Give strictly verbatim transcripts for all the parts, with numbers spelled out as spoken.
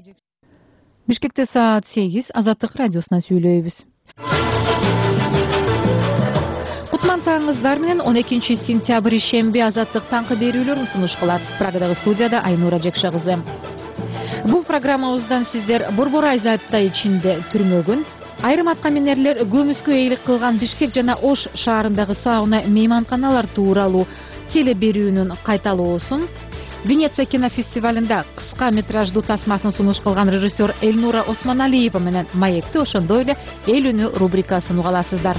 Бишкекте саат сегиз, Азаттык радиосуна сүйлөйбүз. Кутман таңыңыздар менен он экинчи сентябрь ишемби Азаттык таңкы берүүлөрүн сунуш кылат. Прагадагы студияда Айнура Жекше кызы. Бул программабыздан сиздер Борбор Айза апта ичинде түрмөгүн, айрым аткаминерлер көмүскө эйлик кылган Бишкек жана Ош шаарындагы сауна мейманканалар тууралуу теле берүүнүн кайталоосун, Венеция кинофестивалында кыска метраждуу тасмасын сунуш кылган режиссер Эльнура Осмоналиева менен маекти, ошондой эле эл үнү рубрикасын уга аласыздар.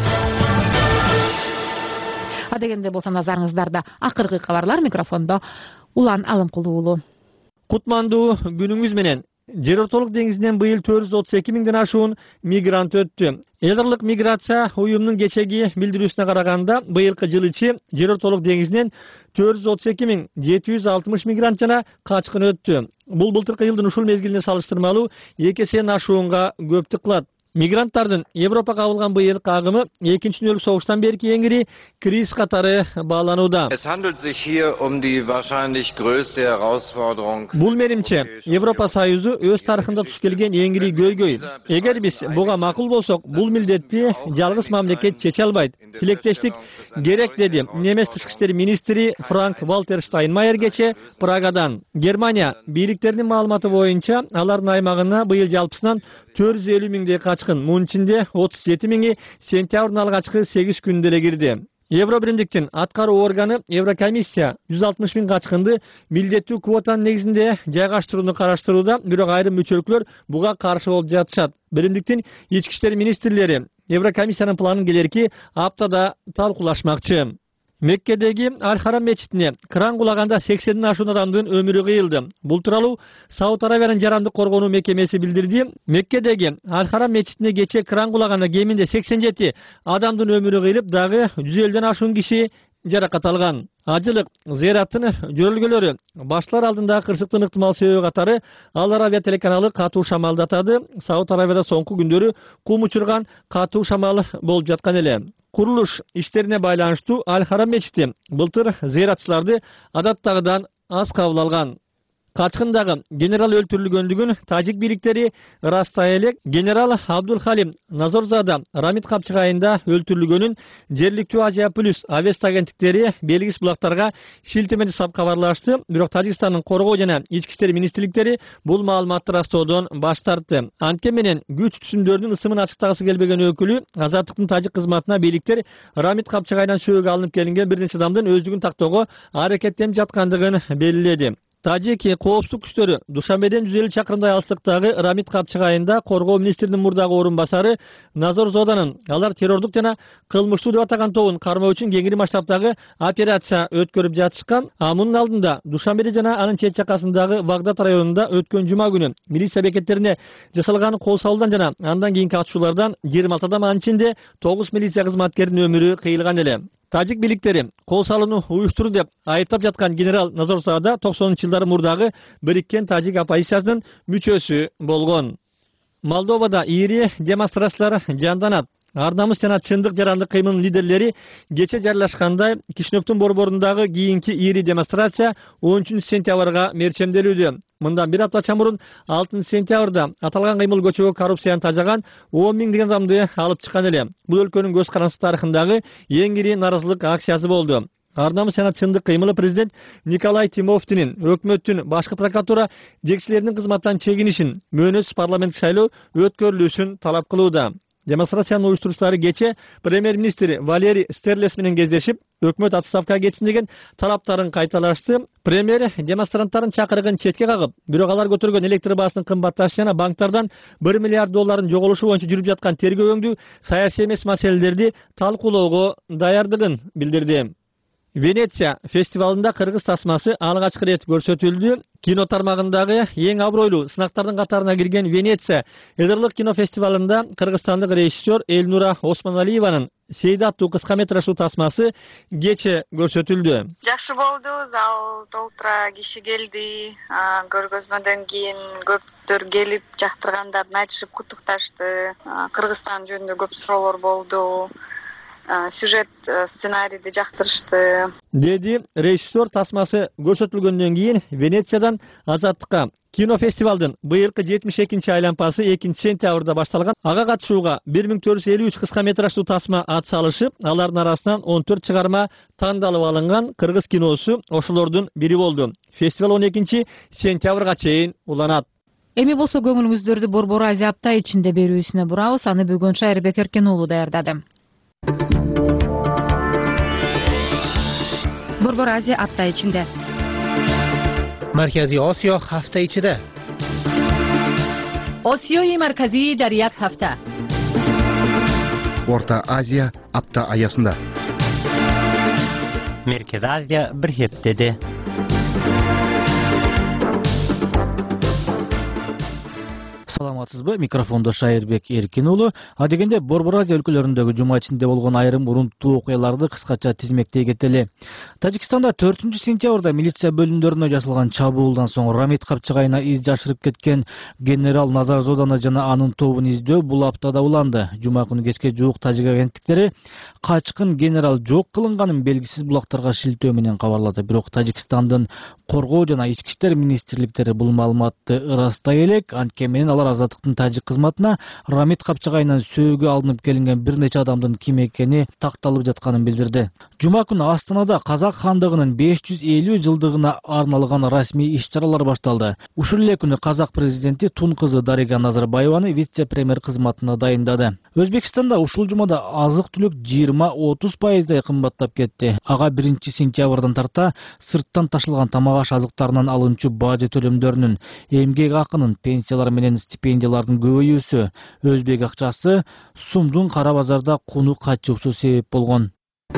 Адегенде болсо назарыңыздарда акыркы кабарлар, микрофондо Улан Алымкулуу уулу. Кутмандуу күнүңүз менен. Жер ортолук деңизинен быйыл төрт жүз отуз эки миңден ашуун мигрант өттү. Эл аралык миграция уюмунун кечеги билдирүүсүнө караганда, быйылкы жыл ичи жер ортолук деңизинен төрт жүз отуз эки миң жети жүз алтымыш мигрант жана качкын өттү. Бул былтыркы жылдын ушул мезгилине салыштырмалуу эки эседен ашуунга көптүк кылат. Мигранттардын Европага кабылган быйылкы агымы экинчи дүйнөлүк согуштан берки эң ири кризис катары бааланууда. Es handelt sich hier um die wahrscheinlich größte Herausforderung. Бул менимче Европа Союзу өз тарыхында туш келген эң ири көйгөй. Эгер биз буга макул болсок, бул милдетти жалгыз мамлекет чече албайт. Тилектештик керек, деди немис тышкы иштер министри Франк Вальтер Штайнмайер кече Прагадан. Германия бийликтеринин маалыматы боюнча, алардын аймагына быйыл жалпысынан төрт жүз элүү миңдей качкын, мунун ичинде отуз жети миңи сентябрдын алгачкы сегиз күнүндө эле кирди. Евро биримдиктин аткаруу органы Еврокомиссия жүз алтымыш миң качкынды милдеттүү квотанын негизинде жайгаштырууну караштырууда, бирок айрым мүчөлүклөр буга каршы болуп жатышат. Биримдиктин ички иштер министрлери Еврокомиссиянын планын келерки аптада талкуулашмакчы. Меккедеги Аль-Харам мечитине кран кулаганда сексенден ашуун адамдын өмүрү кыйылды. Бул тууралуу Сауд Арабиянын жарандык коргонуу мекемеси билдирди. Меккедеги Аль-Харам мечитине кече кран кулаганда кеминде сексен жети адамдын өмүрү кыйылып, дагы жүз элүүдөн ашуун киши жаракат алган. Ажылык зыяраттын жөрөлгөлөрү башталар алдындагы кырсыктын ыктымал себеби катары Ал Арабия телеканалы катуу шамалдатады. Сауд Арабияда соңку күндөрү кум учурган катуу шамал болуп жаткан эле. Курулуш иштерине байланыштуу Аль-Харам мечити былтыр зыяратчыларды адаттагыдан аз кабыл алган. Качкындагы генерал өлтүрүлгөндүгүн тажик бийликтери растай элек. Генерал Абдул Халим Назорзада Рамид капчыгайында өлтүрүлгөнүн жергиликтүү Азия плюс авест агенттиктери белгисиз булактарга шилтеме жасап кабарлашты. Бирок Тажикстандын коргоо жана ички иштер министрликтери бул маалыматты растоодон баш тартты. Анткени менен күч түшүндөрүнүн ысымын ачыктагысы келбеген өкүлү Азаттыктын тажик кызматына бийликтер Рамид капчыгайдан сөөгө алынып келинген бир нече адамдын өздүгүн тактоого аракеттенип жаткандыгын белгиледи. Тажик коопсуздук күчтөрү Душанбеден жүз элүү чакырымдай алыстыктагы Рамид капчыгайында коргоо министринин мурдагы орун басары Назор Зоданын алар террордук жана кылмыштуу деп атаган тобун кармоо үчүн кеңири масштабтагы операция өткөрүп жатышкан. А мунун алдында Душанбеде жана анын чет жакасындагы Вагдат районунда өткөн жума күнү милиция бекеттерине жасалган кол салуудан жана андан кийинки атышуулардан жыйырма алты адам, анын ичинде тогуз милиция кызматкеринин өмүрү кыйылган эле. Тажик бийликтери кол салууну уюштурду деп айыптап жаткан генерал Назорзада токсонунчу жылдары мурдагы бириккен тажик оппозициясынын мүчөсү болгон. Молдовада ири демонстрациялар жанданат. Ар намыс жана чындык жарандык кыймылдын лидерлери кече жарыяшкандай Кишиневдин борборундагы кийинки ири демонстрация он үчүнчү сентябрга мерчемделүүдө. Мындан бир апта мурун алтынчы сентябрда аталган кыймыл көчөгө коррупцияны тажаган он миңдеген адамды алып чыккан эле. Бул өлкөнүн көз карандысы тарыхындагы эң ири нааразылык акциясы болду. Ар намыс жана чындык кыймылы президент Николай Тимофтинин өкмөттүн башкы прокуратура жетекчилеринин кызматтан чегинишин, мөөнөтсүз парламенттик шайлоо өткөрүлүүсүн талап кылууда. Демонстрациянын уюштуруучулары кече премьер-министр Валерий Стерлес менен кездешип, өкмөт отставкага кетсин деген талаптарын кайталашты. Премьер демонстранттардын чакырыгын четке кагып, бирок алар көтөргөн электр баасынын кымбатташы жана банктардан бир миллиард долларын жоголушу боюнча жүрүп жаткан тергөөңдүү саясий эмес маселелерди талкуулоого даярдыгын билдирди. Венеция фестивалында кыргыз тасмасы алгачкы рет көрсөтүлдү. Кино тармагындагы эң абройлуу сынактардын катарына кирген Венеция Эдерлык кино фестивалында кыргызстандык режиссер Эльнура Осмоналиеванын Сейд аттуу кыска метраждуу тасмасы кече көрсөтүлдү. Жакшы болду, зал толтура киши келди. Көргөзмөдөн кийин көптөр келип жактыргандарын айтышып куттукташты. Кыргызстан жөнүндө көп суроолор болду. сюжет сценарийди жактырышты деди режиссер. Тасмасы көрсөтүлгөндөн кийин Венециядан Азаттыкка кинофестивалдын быйылкы жетимиш экинчи айлампасы экинчи сентябрда башталган. Ага катышууга бир миң төрт жүз элүү үч кыска метраждуу тасма ат салышып, алардын арасынан он төрт чыгарма тандалып алынган. Кыргыз киносу ошолордун бири болду. Фестиваль он экинчи сентябрга чейин уланат. Эми болсо көңүлүңүздөрдү Борбор Азия апта ичинде берүүсүнө бурабыз. Аны бүгүн Шайырбек Эркен уулу даярдады. Борбор Азия апта ичинде. Markaziy Osiyo hafta ichida. Osiyoyi markaziy дар як hafta. Орта Азия апта аясында. Merkez Aziya bir heptede. Саламатсызбы? Микрофондо Шайырбек Эркен уулу. А дегенде Борбор Азия өлкөлөрүндөгү жума ичинде болгон айрым урунттуу окуяларды кыскача тизмектей кетели. Тажикстанда төртүнчү сентябрда милиция бөлүмдөрүнө жасалган чабуулдан соң Рамит Капчыгайына из жашырып кеткен генерал Назар Зоданы жана анын тобун издөө бул аптада уланды. Жума күнү кечке жуук тажик агенттиктери качкын генерал жок кылынганын белгисиз булактарга шилтөө менен кабарлады. Бирок Тажикстандын коргоо жана ички иштер министрликтери бул маалыматты ырастай элек. Анткени менен алар Азаттыктын тажик кызматына Рамит Капчыгайынан сөөгө алынып келинген бир нече адамдын ким экени такталып жатканын билдирди. Жума күнү Астанада Казак хандыгынын беш жүз элүү жылдыгына арналган расмий иш-чаралар башталды. Ушул эле күнү Казак президенти Тун кызы Дарига Назарбаеваны вице-премьер кызматына дайындады. Өзбекстанда ушул жумада азык-түлүк жыйырма отуз пайыздай кымбаттап кетти. Ага биринчи сентябрдан тарта сырттан ташылган тамак аш азыктарынан алынчу бажы төлөмдөрүнүн, эмгек акынын, пенсиялар менен стипендиялардын көбөйүүсү, өзбек акчасы, сумдун кара базарда куну качуусу себеп болгон.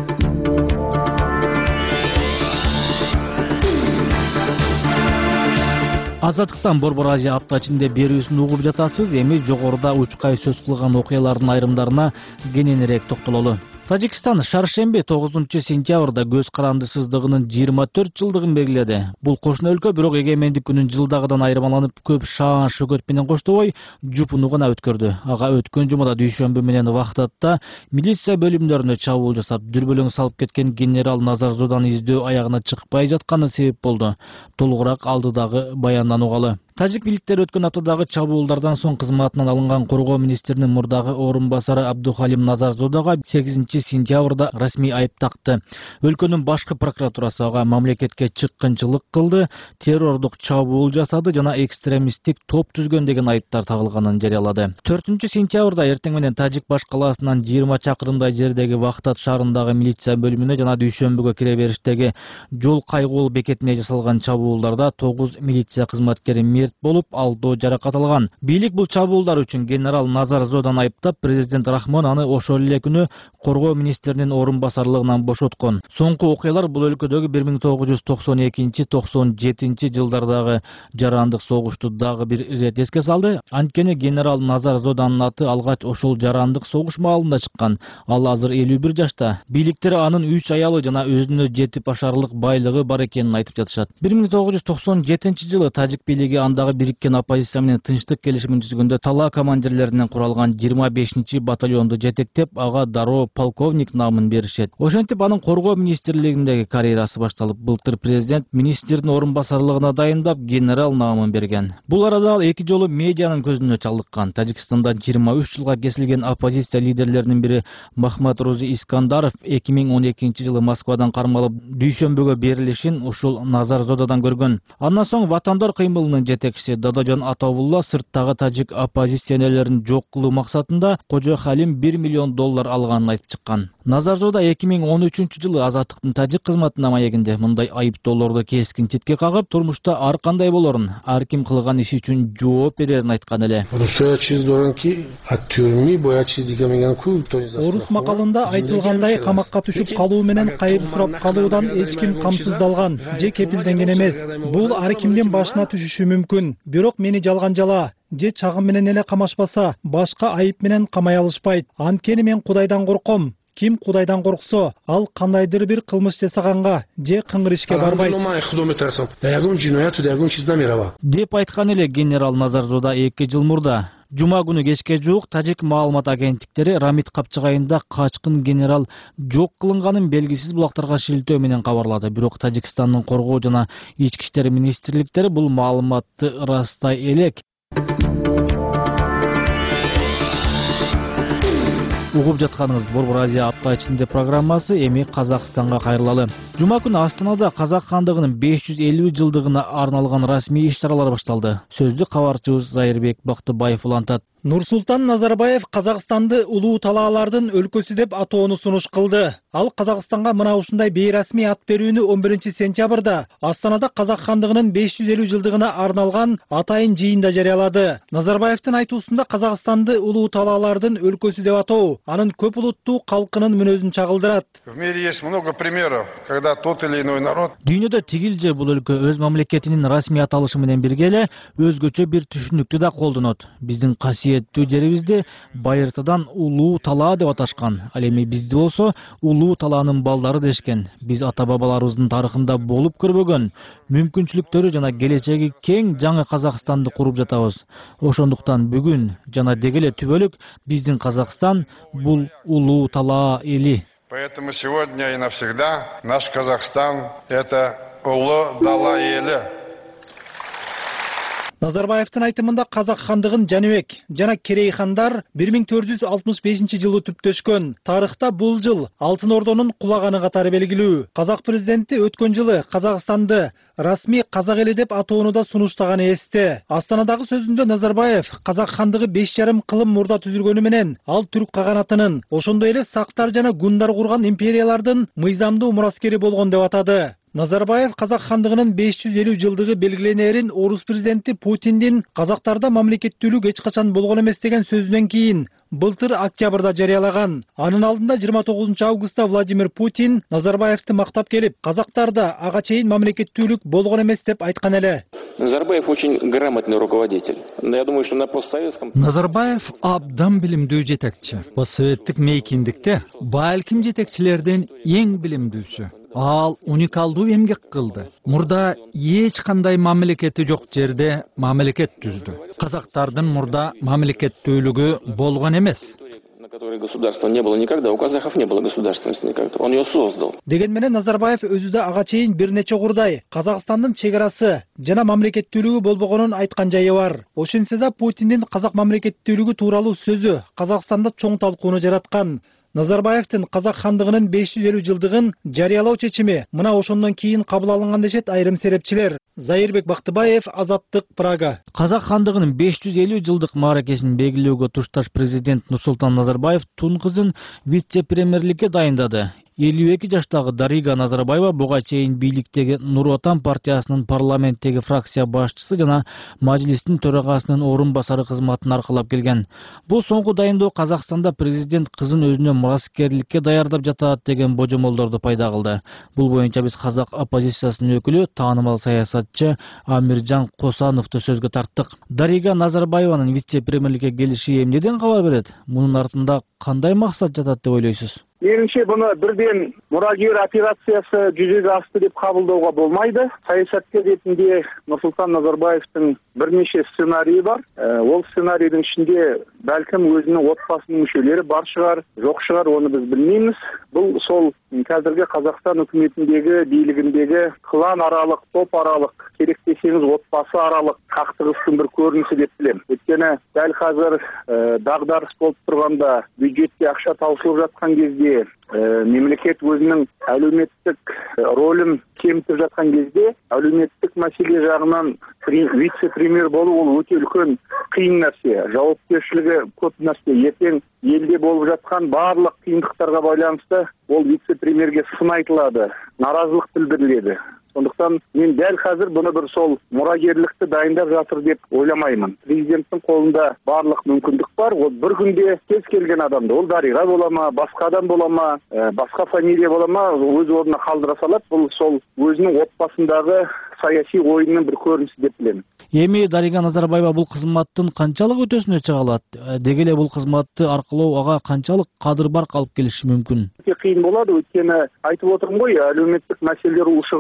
Азаттыктан Борбор Азия апта ичинде берүүсүн угуп жатасыз. Эми жогоруда учкай сөз кылган окуялардын айрымдарына кененирээк токтололу. Тажикстан шаршемби тогузунчу сентябрда көз карандысыздыгынын жыйырма төрт жылдыгын белгиледи. Бул кошуна өлкө бирок эгемендик күнүн жылдагыдан айырмаланып, көп шаан шөгөт менен коштобой жупуну гана өткөрдү. Ага өткөн жумада дүйшөмбү менен Вахтатта милиция бөлүмдөрүнө чабуул жасап, дүрбөлөң салып кеткен генерал Назар Зоданы издөө аягына чыкпай жатканы себеп болду. Толугураак алдыдагы баяндан угалы. Тажик бийликтери өткөн аптадагы чабуулдардан соң кызматынан алынган коргоо министринин мурдагы орун басары Абдухалим Назар Зодага сегизинчи сентябрда расмий айып такты. Өлкөнүн башкы прокуратурасы ага мамлекетке чыккынчылык кылды, террордук чабуул жасады жана экстремисттик топ түзгөн деген айыптар тагылганын жарыялады. төртүнчү сентябрда эртең менен Тажик баш калаасынан жыйырма чакырымдай жердеги Вахтат шаарындагы милиция бөлүмүнө жана дүйшөмбүгө кире бериштеги жол кайгоол бекетине жасалган чабуулдарда тогуз милиция кызматкери мерт болуп, алтоо жаракат алган. Бийлик бул чабуулдар үчүн генерал Назар Зоданы айыптап, президент Рахмон аны ошол эле күнү коргоо министринин орун басарлыгынан бошоткон. Соңку окуялар бул өлкөдөгү бир миң тогуз жүз токсон экинчи токсон жетинчи жылдардагы жарандык согушту дагы бир ирет эске салды. Анткени генерал Назар Зоданын аты алгач ошол жарандык согуш маалында чыккан. Ал азыр элүү бир жашта. Бийликтери анын үч аялы жана өзүнө жетип ашарлык байлыгы бар экенин айтып жатышат. бир миң тогуз жүз токсон жетинчи жылы Тажик бийлиги андагы бириккен оппозиция менен тынчтык келишимин түзгөндө тала командирлеринен куралган жыйырма бешинчи батальонду жетектеп, ага дароо полковник намын беришет. Ошентип анын коргоо министрлигиндеги карьерасы башталып, былтыр президент министрдин орун басарлыгына дайындап, генерал намын берген. Бул арада ал эки жолу медианын көзүнө чалдыккан. Тажикстанда жыйырма үч жылга кесилген оппозиция лидерлеринин бири Махмад Рузи Искандаров эки миң он экинчи жылы Москвадан кармалып дүйшөмбүгө берилишин ушул Назар Зодадан көргөн. Андан соң Ватандар кыймылынын жетекчиси Дадожан Атавулла сырттагы тажик оппозиционерлерин жок кылуу максатында Кожо Халим бир миллион доллар алганын айтып чыккан. Назар Зода эки миң он үчүнчү жылы Азаттыктын тажик кызматына маегинде мындай айыптоолорду кескин четке кагып, турмушта ар кандай болорун, ар ким кылган иши үчүн жооп берерин айткан эле. Орус макалында айтылгандай камакка түшүп калуу менен кайыр сурап калуудан эч ким камсыздалган же кепилденген эмес. Бул ар кимдин башына түшүшү мүмкүн. Бирок мени жалган жала же чагым менен эле камашпаса, башка айып менен камай алышпайт. Анткени мен Кудайдан корком. Ким Кудайдан корксо, ал кандайдыр бир кылмыш жасаганга же кыңгыр ишке барбайт деп айткан эле генерал Назар Зода эки жыл мурда. Жума күнү кечке жуук тажик маалымат агенттиктери Рамит Капчыгайында качкын генерал жок кылынганын белгисиз булактарга шилтөө менен кабарлады. Бирок Тажикстандын коргоо жана ички иштер министрликтери бул маалыматты ырастай элек. Угуп жатканыңыз Борбор Азия апта ичинде программасы, эми Казакстанга кайрылалы. Жума күнү Астанада Казак хандыгынын беш жүз элүү жылдыгына арналган расмий иш-чаралар башталды. Сөздү кабарчыбыз Зайырбек Бактыбаев улантат. Нурсултан Назарбаев Казакстанды улуу талаалардын өлкөсү деп атоону сунуш кылды. Ал Казакстанга мына ушундай бейрасмий ат берүүнү он биринчи сентябрда Астанада Казак хандыгынын беш жүз элүү жылдыгына арналган атайын жыйында жарыялады. Назарбаевдин айтуусунда Казакстанды улуу талаалардын өлкөсү деп атоо анын көп улуттуу калкынын мүнөзүн чагылдырат. В мире есть много примеров, когда тот или иной народ Дүйнөдө тигилже бул өлкө өз мамлекетинин расмий аталышы менен бирге эле өзгөчө бир түшүнүктү да колдонот. Биздин касиеттүү жерибизди байыртадан улуу талаа деп аташкан. Ал эми бизди болсо улуу талаанын балдары дешкен. Биз ата-бабаларыбыздын тарыхында болуп көрбөгөн мүмкүнчүлүктөрү жана келечеги кең жаңы Казакстанды куруп жатабыз. Ошондуктан бүгүн жана деги эле түбөлүк биздин Казакстан бул улуу талаа эли. Поэтому сегодня и навсегда наш Казахстан – это улуу дала эли. Назарбаевдин айтымында Казак хандыгын Жаныбек жана Керей хандар бир миң төрт жүз алтымыш бешинчи жылы түптөшкөн. Тарыхта бул жыл Алтын Ордонун кулаганы катары белгилүү. Казак президенти өткөн жылы Казакстанды расмий казак эли деп атоону да сунуштаганы эсте. Астанадагы сөзүндө Назарбаев Казак хандыгы беш жарым кылым мурда түзүлгөнү менен ал түрк каганатынын, ошондой эле сактар жана гундар курган империялардын мыйзамдуу мураскери болгон деп атады. Назарбаев Казак хандыгынын беш жүз элүү жылдыгы белгиленерин орус президенти Путиндин Казактарда мамлекеттүүлүк эч качан болгон эмес деген сөзүнөн кийин былтыр октябрда жарыялаган. Анын алдында жыйырма тогузунчу августта Владимир Путин Назарбаевди мактап келип, Казактарда ага чейин мамлекеттүүлүк болгон эмес деп айткан эле. Назарбаев очень грамотный руководитель. Но я думаю, что на постсоветском... Назарбаев абдан билимдүү жетекчи. Постсоветтик мейкиндикте балким жетекчилерден эң билимдүүсү. Ал уникалдуу эмгек кылды. Мурда эч кандай мамлекети жок жерде мамлекет түздү. Казактардын мурда мамлекеттүүлүгү болгон эмес. На которой государства не было никогда, у казахов не было государственности никогда. Он ее создал. Деген менен Назарбаев өзү да ага чейин бир нече курдай Казакстандын чегарасы жана мамлекеттүүлүгү болбогонун айткан жайы бар. Ошентсе да Путиндин казак мамлекеттүүлүгү тууралуу сөзү Казакстанда чоң талкууну жараткан. Назарбаевдин Казак хандыгынын беш жүз элүү жылдыгын жарыялоо чечими мына ошондон кийин кабыл алынган дешет айрым серепчилер. Зайырбек Бактыбаев, Азаттык, Прага. Казак хандыгынын беш жүз элүү жылдык мааракесин белгилөөгө тушташ президент Нурсултан Назарбаев тун кызын вице-премьерликке дайындады. элүү эки жаштагы Дарига Назарбаева буга чейин бийликтеги Нур Отан партиясынын парламенттеги фракция башчысы жана мажлистин төрагасынын орун басары кызматын аркалап келген. Бул соңку дайындоо Казакстанда президент кызын өзүнө мураскерликке даярдап жатат деген божомолдорду пайда кылды. Бул боюнча биз казак оппозициясынын өкүлү, таанымал саясатчы Амиржан Косановду сөзгө тарттык. Дарига Назарбаеванын вице-премьерликке келиши эмнеден кабар берет? Мунун артында кандай максат жатат деп ойлойсуз? Менимче буну бирден мурагер операциясы жүзөгө ашты деп кабылдоого болмайды. Саясаткер ретинде Нурсултан Назарбаевдин бир нече сценарийи бар. Ол сценарийдин ичинде балким өзүнүн отбасынын мүчөлөрү бар шығар, жок шығар, оны биз билмеймиз. Бул сол қазіргі Казакстан өкмөтүндөгү, бийлигиндеги клан аралык, топ аралык, керек десеңиз отбасы аралык кактыгыстын бир көрүнүшү деп билем. Өйткөнү дәл казыр дагдарыс болуп турганда, бюджетке акча таусылып жаткан кезде, мемлекет өзүнүн әлеуметтик ролун кемитип жаткан кезде, әлеуметтик маселе жагынан вице-премьер болуу ол өтө үлкөн кыйын нерсе, жоопкерчилиги көп нерсе. Эртең элде болуп жаткан баардык кыйындыктарга байланыштуу ол вице-премьерге сын айтылады, наразылык билдирилет. Сондықтан мен дәл қазір бұны бір сол мұрагерлікті дайындап жатыр деп ойламаймын. Президенттің қолында барлық мүмкіндік бар. Ол бір күнде кез келген адамды, ол Дариға бола ма, басқа адам бола ма, басқа фамилия бола ма, өз орнына қалдыра салат. Бұл сол өзінің отбасындағы саяси ойынның бір көрінісі деп білемін. Эми Дарига Назарбаева бул кызматтын канчалык өтөсүнө чыга алат? Деги эле бул кызматты аркылоо ага канчалык кадыр бар калып келиши мүмкүн? Кыйын болот, өйткөнү айтып отурмун го, әлеуметтик маселелер ушыгып тур.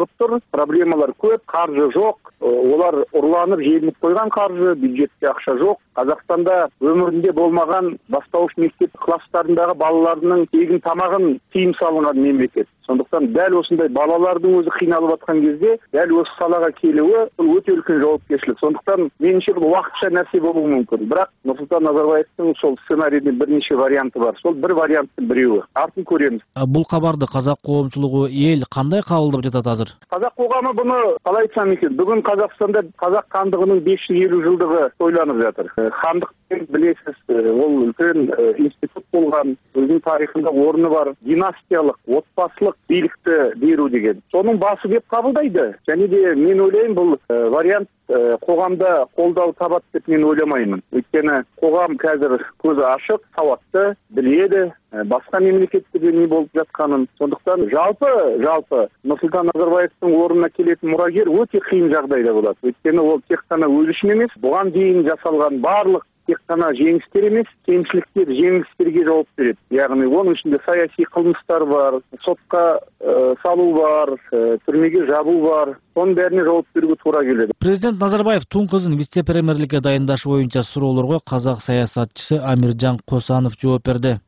проблемалар көп, каржы жок. Олар урланып желинип койгон каржы, бюджетте акча жок. Казакстанда өмүрүндө болмаган баштауыш мектеп класстарындагы балаларынын тегин тамагын тыйым салынган мемлекет. Сондуктан дәл осындай балалардын өзү кыйналып аткан кезде дәл осы салага келүүі бул өтө үлкен жоопкерчилик. Сондуктан менимче бул убакытча нерсе болуу мүмкүн. Бирок Нурсултан Назарбаевдин сол сценарийдин бир нече варианты бар. Сол бир варианттын бирөөү. Артын көрөбүз. Бул кабарды казак коомчулугу эл кандай кабылдап жатат азыр? Казак коому буну калай айтсам экен, бүгүн Казакстанда казак хандыгынын беш жүз элүү жылдыгы тойланып жатыр. Хандык билесиз, ол үлкен институт болгон, өзүнүн тарыхында орну бар, династиялык, отбасылык бийликти берүү деген. Сонун баасы деп кабылдайды. Және де мен ойлойм бул вариант коомдо колдоо табат деп мен ойламаймын. Өйткені коом қазір көзү ашык, сауатты, биледі, басқа мемлекеттерде не болуп жатканын. Сондуктан жалпы жалпы Нурсултан Назарбаевдин ордуна келетін мурагер өте кыйын жагдайда болот. Өйткені ол тек қана өз үчүн эмес, буган чейин жасалган барлык тек қана жеңістер емес, кемшіліктер жеңістерге жауап береді. Яғни оның ішінде саяси қылмыстар бар, сотқа ә, салу бар, ә, түрмеге жабу бар. Соның бәріне жауап беруге тура келеді. Президент Назарбаев тун кызын вице-премьерликке дайындаш боюнча суроолорго казак саясатчысы Амиржан Косанов жооп берди.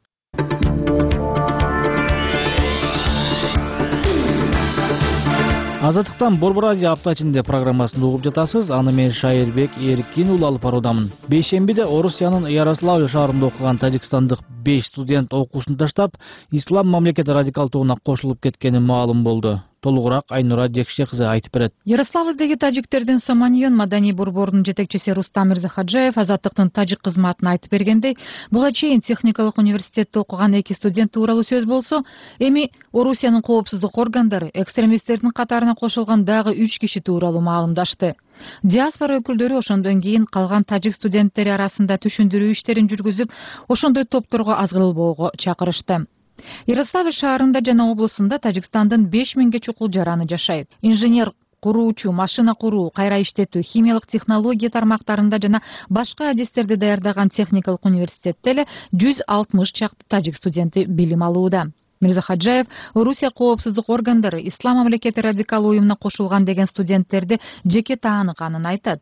Азаттыктан Борбор Азия апта ичинде программасын угуп жатасыз. Аны мен Шайырбек Эркин уулу алып баруудамын. Бейшембиде Орусиянын Ярославль шаарында окуган тажикстандык беш студент окуусун таштап, ислам мамлекети радикалдууна кошулуп кеткени маалым болду. Толугураак Айнура Жекше кызы айтып берет. Ярославлдеги тажиктердин Сомоньон маданий борборунун жетекчиси Рустам Мирзахаджаев Азаттыктын тажик кызматын айтып бергендей, буга чейин техникалык университетте окуган эки студент тууралуу сөз болсо, эми Орусиянын коопсуздук органдары экстремисттердин катарына кошулган дагы үч киши тууралуу маалымдашты. Диаспора өкүлдөрү ошондон кийин калган тажик студенттери арасында түшүндүрүү иштерин жүргүзүп, ошондой топторго азгырылбоого чакырышты. Ярославль шаарында жана облусунда Тажикстандын беш миңге чукул жараны жашайт. Инженер, куруучу, машина куруу, кайра иштетүү, химиялык технология тармактарында жана башка адистерди даярдаган техникалык университетте эле жүз алтымыш чакты тажик студенти билим алууда. Мирзахаджаев Орусия коопсуздук органдары ислам мамлекети радикал уюмуна кошулган деген студенттерди жеке тааныганын айтат.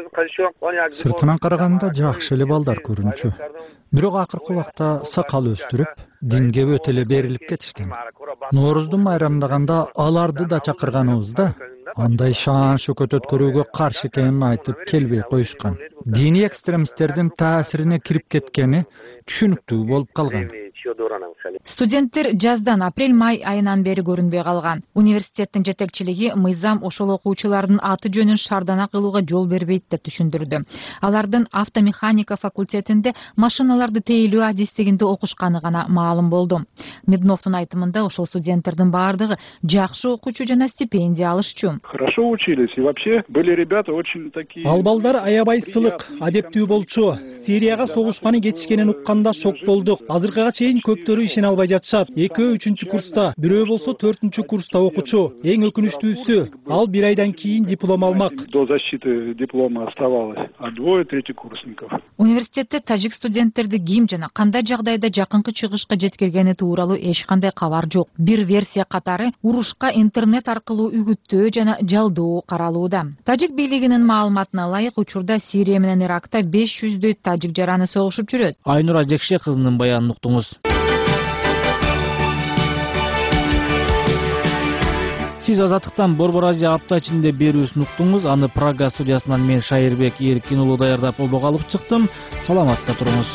Сыртынан караганда жакшы эле балдар көрүнчү. Бирок акыркы убакта сакал өстүрүп, динге өтө эле берилип кетишкен. Норуздун майрамдаганда аларды да чакырганыбызда андай шаан шөкөт өткөрүүгө каршы экенин айтып келбей коюшкан. Диний экстремисттердин таасирине кирип кеткени түшүнүктүү болуп калган. Студенттер жаздан апрель-май айынан бери көрүнбөй калган. Университеттин жетекчилиги мыйзам ошол окуучулардын аты жөнүн шардана кылууга жол бербейт деп түшүндүрдү. Алардын автомеханика факультетинде машиналарды тейлөө адистигинде окушканы гана маалым болду. Медновдун айтымында ошол студенттердин баардыгы жакшы окуучу жана стипендия алышчу. Хорошо учились и вообще были ребята очень такие. Ал балдар аябай сылык, адептүү болчу. Сирияга согушканы кетишкенин укканда шок болдук. Азыркыга чейин көптөрү ишин албай жатышат. Экөө үчүнчү курста, бирөө болсо төртүнчү курста окучу. Эң өкүнүчтүүсү, ал бир айдан кийин диплом алмак. До защиты диплома оставалось, а двое третьекурсников. Университетте тажик студенттерди ким жана кандай жагдайда жакынкы чыгышка жеткиргени тууралуу эч кандай кабар жок. Бир версия катары урушка интернет аркылуу үгүттөө жана жалдоо каралууда. Тажик бийлигинин маалыматына ылайык, учурда Сирия менен Иракта беш жүздөй тажик жараны согушуп жүрөт. Айнура Жекше кызынын баянын уктуңуз. Сиз Азаттыктан Борбор Азия апта ичинде берүүсүн уктуңуз. Аны Прага студиясынан мен Шайырбек Эркин уулу даярдап обого алып чыктым. Саламатта туруңуз.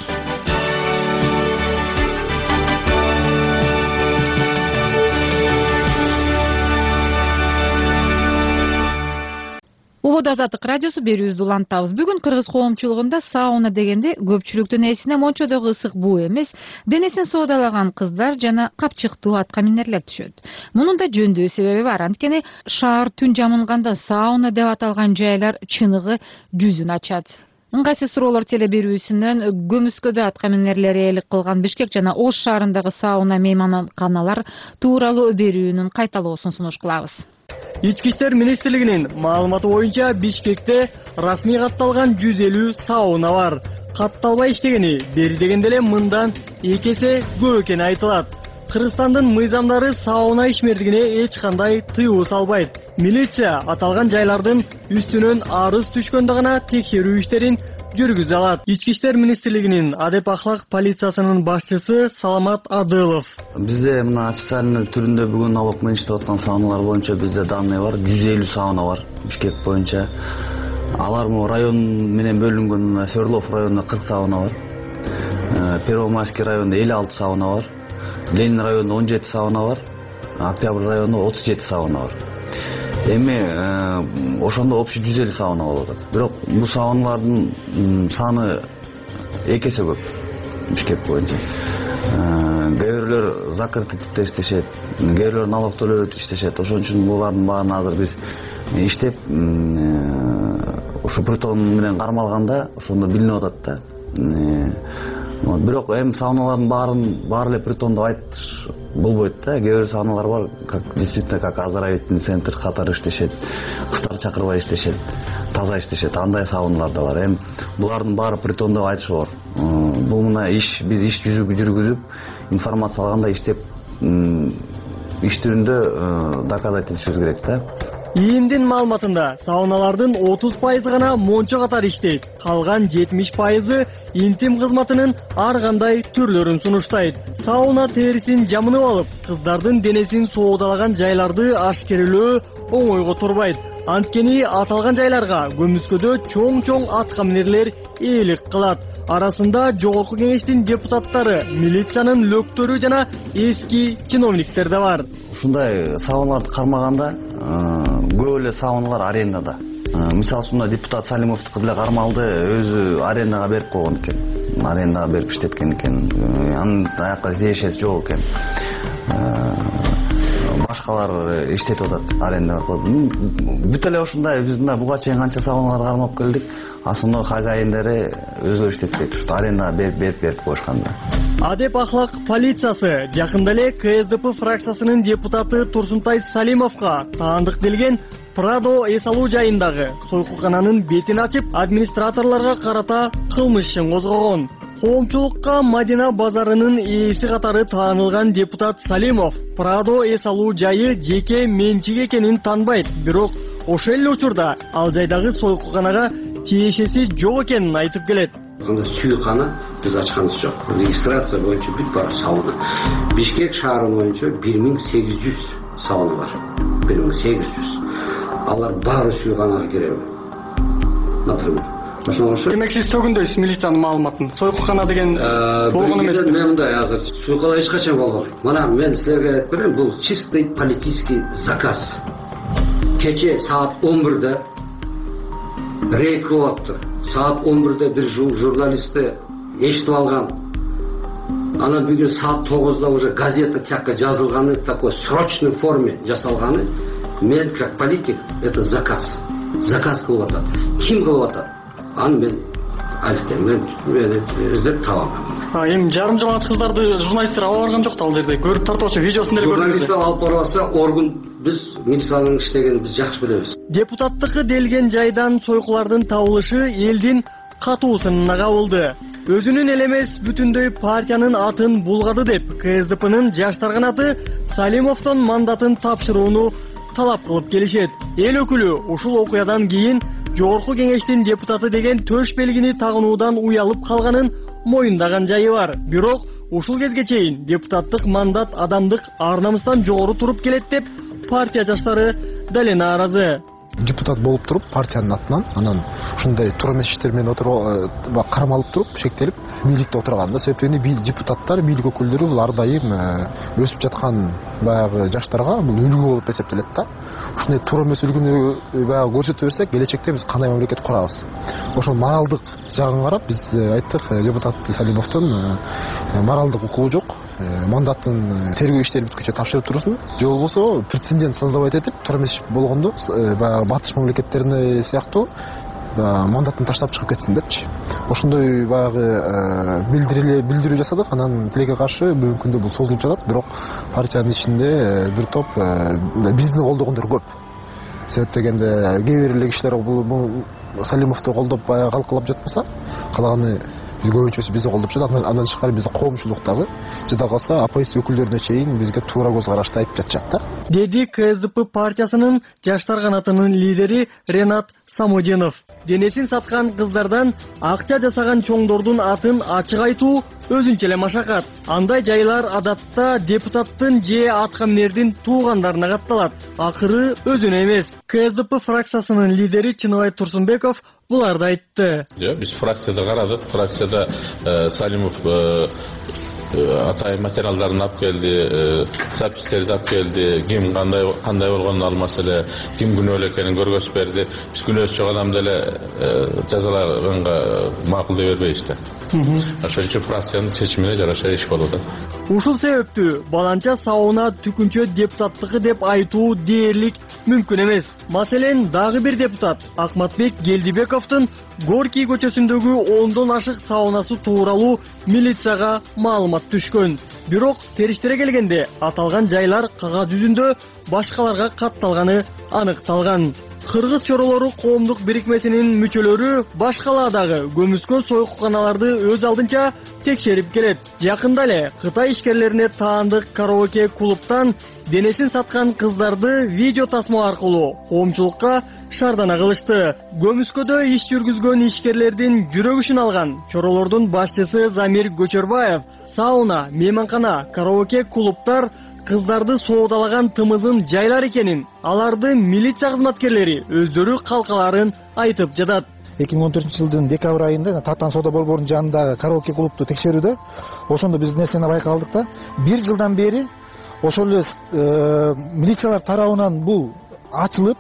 Убада Азаттык радиосу берүүбүздү улантабыз. Бүгүн кыргыз коомчулугунда сауна дегенде көпчүлүктүн эсине мончодогу ысык буу эмес, денесин соодалаган кыздар жана капчыктуу атка минерлер түшөт. Мунун да жөндөө себеби бар. Анткени шаар түн жамылганда сауна деп аталган жайлар чыныгы жүзүн ачат. Ыңгайсыз суроолор теле берүүсүнөн Көмүскөдө атка минерлери ээлик кылган Бишкек жана Ош шаарындагы сауна мейманканалар тууралуу берүүнүн кайталоосун сунуш кылабыз. Ички иштер министрлигинин маалыматы боюнча Бишкекте расмий катталган жүз элүү сауна бар. Катталбай иштегени бери дегенде эле мындан эки эсе көп экени айтылат. Кыргызстандын мыйзамдары сауна ишмердигине эч кандай тыюу салбайт. милиция аталган жайлардын үстүнөн арыз түшкөндө гана текшерүү иштерин жүргүзө алат. Ички иштер министрлигинин адеп ахлак полициясынын башчысы Саламат Адылов. Бизде мына официальный түрүндө бүгүн налог менен иштеп аткан сауналар боюнча бизде данные бар. жүз элүү сауна бар Бишкек боюнча. Алар му район менен бөлүнгөн Свердлов районунда кырк сауна бар. Первомайский районунда элүү алты сауна бар. Ленин районунда он жети сауна бар. Октябрь районунда отуз жети сауна бар. Эми ошондо общий жүз элүү сауна болот. Бирок бул сауналардын саны эки эсе көп Бишкек боюнча. Кээ бирлөр закрытый типте иштешет, кээ бирлөр налог төлөбөй иштешет. Ошон үчүн булардын баарын азыр биз иштеп ошо притон менен кармалганда ошондо билинип атат да. Бирок эми сауналардын баарын баары эле притон деп айтыш болбойт да. Кээ бир сауналар бар, как действительно как оздоровительный центр катары иштешет, кыздар чакырбай иштешет, таза иштешет. Андай сауналар да бар. Эми булардын баары притон деп айтыш оор. Бул мына иш биз иш жүзүгү жүргүзүп, информация алганда иштеп иш түрүндө доказать этишибиз керек да. ИИМдин маалыматында сауналардын отуз пайызы гана мончо катары иштейт. Калган жетимиш пайызы интим кызматынын ар кандай түрлөрүн сунуштайт. Сауна терисин жамынып алып, кыздардын денесин соодалаган жайларды ашкерелөө оңойго турбайт. Анткени аталган жайларга көмүскөдө чоң-чоң аткаминерлер ээлик кылат. Арасында жогорку кеңештин депутаттары, милициянын лөктөрү жана эски чиновниктер да бар. Ушундай сауналарды кармаганда көп эле сауналар арендада. Мисалы үчүн депутат Салимовдуку деле кармалды, өзү арендага берип койгон экен. Арендага берип иштеткен экен. Анын аякка тиешеси жок экен. Башкалар иштетип атат арендага коюп. Бүт эле ушундай биз мына буга чейин канча сауналарды кармап келдик. Асыны хозяиндери өзү иштетпейт. Ушу арендага берип берип берип коюшканда. Адеп ахлак полициясы жакында эле КСДП фракциясынын депутаты Турсунтай Салимовго таандык делген Прадо эс алуу жайындагы сойкукананын бетин ачып, администраторлорго карата кылмыш ишин козгогон. Коомчулукка Мадина базарынын ээси катары таанылган депутат Салимов Прадо эс алуу жайы жеке менчик экенин танбайт, бирок ошол эле учурда ал жайдагы сойкуканага тиешеси жок экенин айтып келет. Сүйканы биз ачканыбыз жок. Регистрация боюнча бүт бар сауна. Бишкек шаары боюнча бир миң сегиз жүз сауна бар. бир миң сегиз жүз. Алар баары сүйканага кирет. Например. Демек сиз төгүндөйсүз милициянын маалыматын. Сойкукана деген болгон эмес. Мен мындай азыр сүйкала эч качан болгон. Мына мен силерге айтып берем, бул чистый политический заказ. Кече саат он бирде рейд кылыптыр. Saat он бирде bir jurnalist'i eşitip algan. Ana bugün saat тогузда уже газета тякка жазылганы, такой срочной форме жасалганы. Мен как политик это заказ. Заказ кылып атат. Ким кылып атат? Аны мен айтам, мен мен издеп табам. А эми жарым жамаат кыздарды журналисттер ала барган жок да ал жерде. Көрүп тартуучу видеосун деле көрдүк. Журналисттер алып барбаса орган биз милициянын иштегенин биз жакшы билебиз. Депутаттыкы делген жайдан сойкулардын табылышы элдин катуу сынына кабылды. Өзүнүн эле эмес бүтүндөй партиянын атын булгады деп КСДПнын жаштар канаты Салимовдон мандатын тапшырууну талап кылып келишет. Эл өкүлү ушул окуядан кийин жогорку кеңештин депутаты деген төш белгини тагынуудан уялып калганын моюндаган жайы бар. Бирок ушул кезге чейин депутаттык мандат адамдык ар намыстан жогору туруп келет деп партия жаштары деле нааразы. Депутат болуп туруп партиянын атынан анан ушундай туура эмес иштер менен отуруп кармалып туруп шектелип бийликте отурганда себептен депутаттар бийлик өкүлдөрү бул ар дайым өсүп жаткан баягы жаштарга бул үлгү болуп эсептелет да. Ушундай туура эмес үлгүнү баягы көрсөтө берсек келечекте биз кандай мамлекет курабыз. Ошол моралдык жагын карап биз айттык, депутат Салимовдун моралдык укугу жок. Мандатын тергөө иштери бүткүчө тапшырып турсун. Же болбосо прецедент создавать этип туура эмес болгондо баягы батыш мамлекеттерине сыяктуу мандатын таштап чыгып кетсин депчи. Ошондой баягы билдирүүлөр билдирүү жасадык. Анан тилекке каршы бүгүнкү күндө бул созулуп жатат. Бирок партиянын ичинде бир топ бизди колдогондор көп. Себеп дегенде кээ бир эле кишилер бул Салимовду колдоп баягы калкалап жатпаса, калаганы биз көбүнчөсү бизди колдоп жатат. Андан тышкары биздин коомчулуктагы жада калса оппозиция өкүлдөрүнө чейин бизге туура көз карашты айтып жатышат да. Деди КСДП партиясынын жаштар канатынын лидери Ренат Самодинов. Денесин саткан кыздардан акча жасаган чоңдордун атын ачык айтуу өзүнчө эле машакат. Андай жайлар адатта депутаттын же аткамнердин туугандарына катталат. Акыры өзүнө эмес. КСДП фракциясынын лидери Чыныбай Турсунбеков буларды айтты. Биз фракцияда карадык. Фракцияда Салимов атайын материалдарын алып келди, запистерди алып келди, ким кандай кандай болгонун ал маселе, ким күнөөлүү экенин көргөзүп берди. Биз күнөөсү жок адамды эле жазалаганга макул деп бербейбиз да. Ошон үчүн фракциянын чечимине жараша иш болду да. Ушул себептүү баланча сауна түкүнчө депутаттыгы деп айтуу дээрлик мүмкүн эмес. Маселен, дагы бир депутат Акматбек Гелдибековдун Горький көчөсүндөгү ондон ашык саунасы тууралуу милицияга маалымат түшкөн. Бирок териштире келгенде аталган жайлар кагаз жүзүндө башкаларга катталганы аныкталган. Кыргыз чоролору коомдук бирикмесинин мүчөлөрү башкаладагы көмүскө сойкуканаларды өз алдынча текшерип келет. Жакында эле Кытай ишкерлерине таандык караоке клубтан денесин саткан кыздарды видео тасма аркылуу коомчулукка шардана кылышты. Көмүскөдө иш жүргүзгөн ишкерлердин жүрөгүшүн алган чоролордун башчысы Замир Көчөрбаев сауна, мейманкана, караоке клубтар кыздарды соодалаган тымызын жайлар экенин, аларды милиция кызматкерлери өздөрү калкаларын айтып жатат. эки миң он төртүнчү жылдын декабрь айында Татан соода борборунун жанындагы караоке клубту текшерүүдө ошондо биз нерсени байкалдык да, бир жылдан бери ошол эле милициялар тарабынан бул ачылып,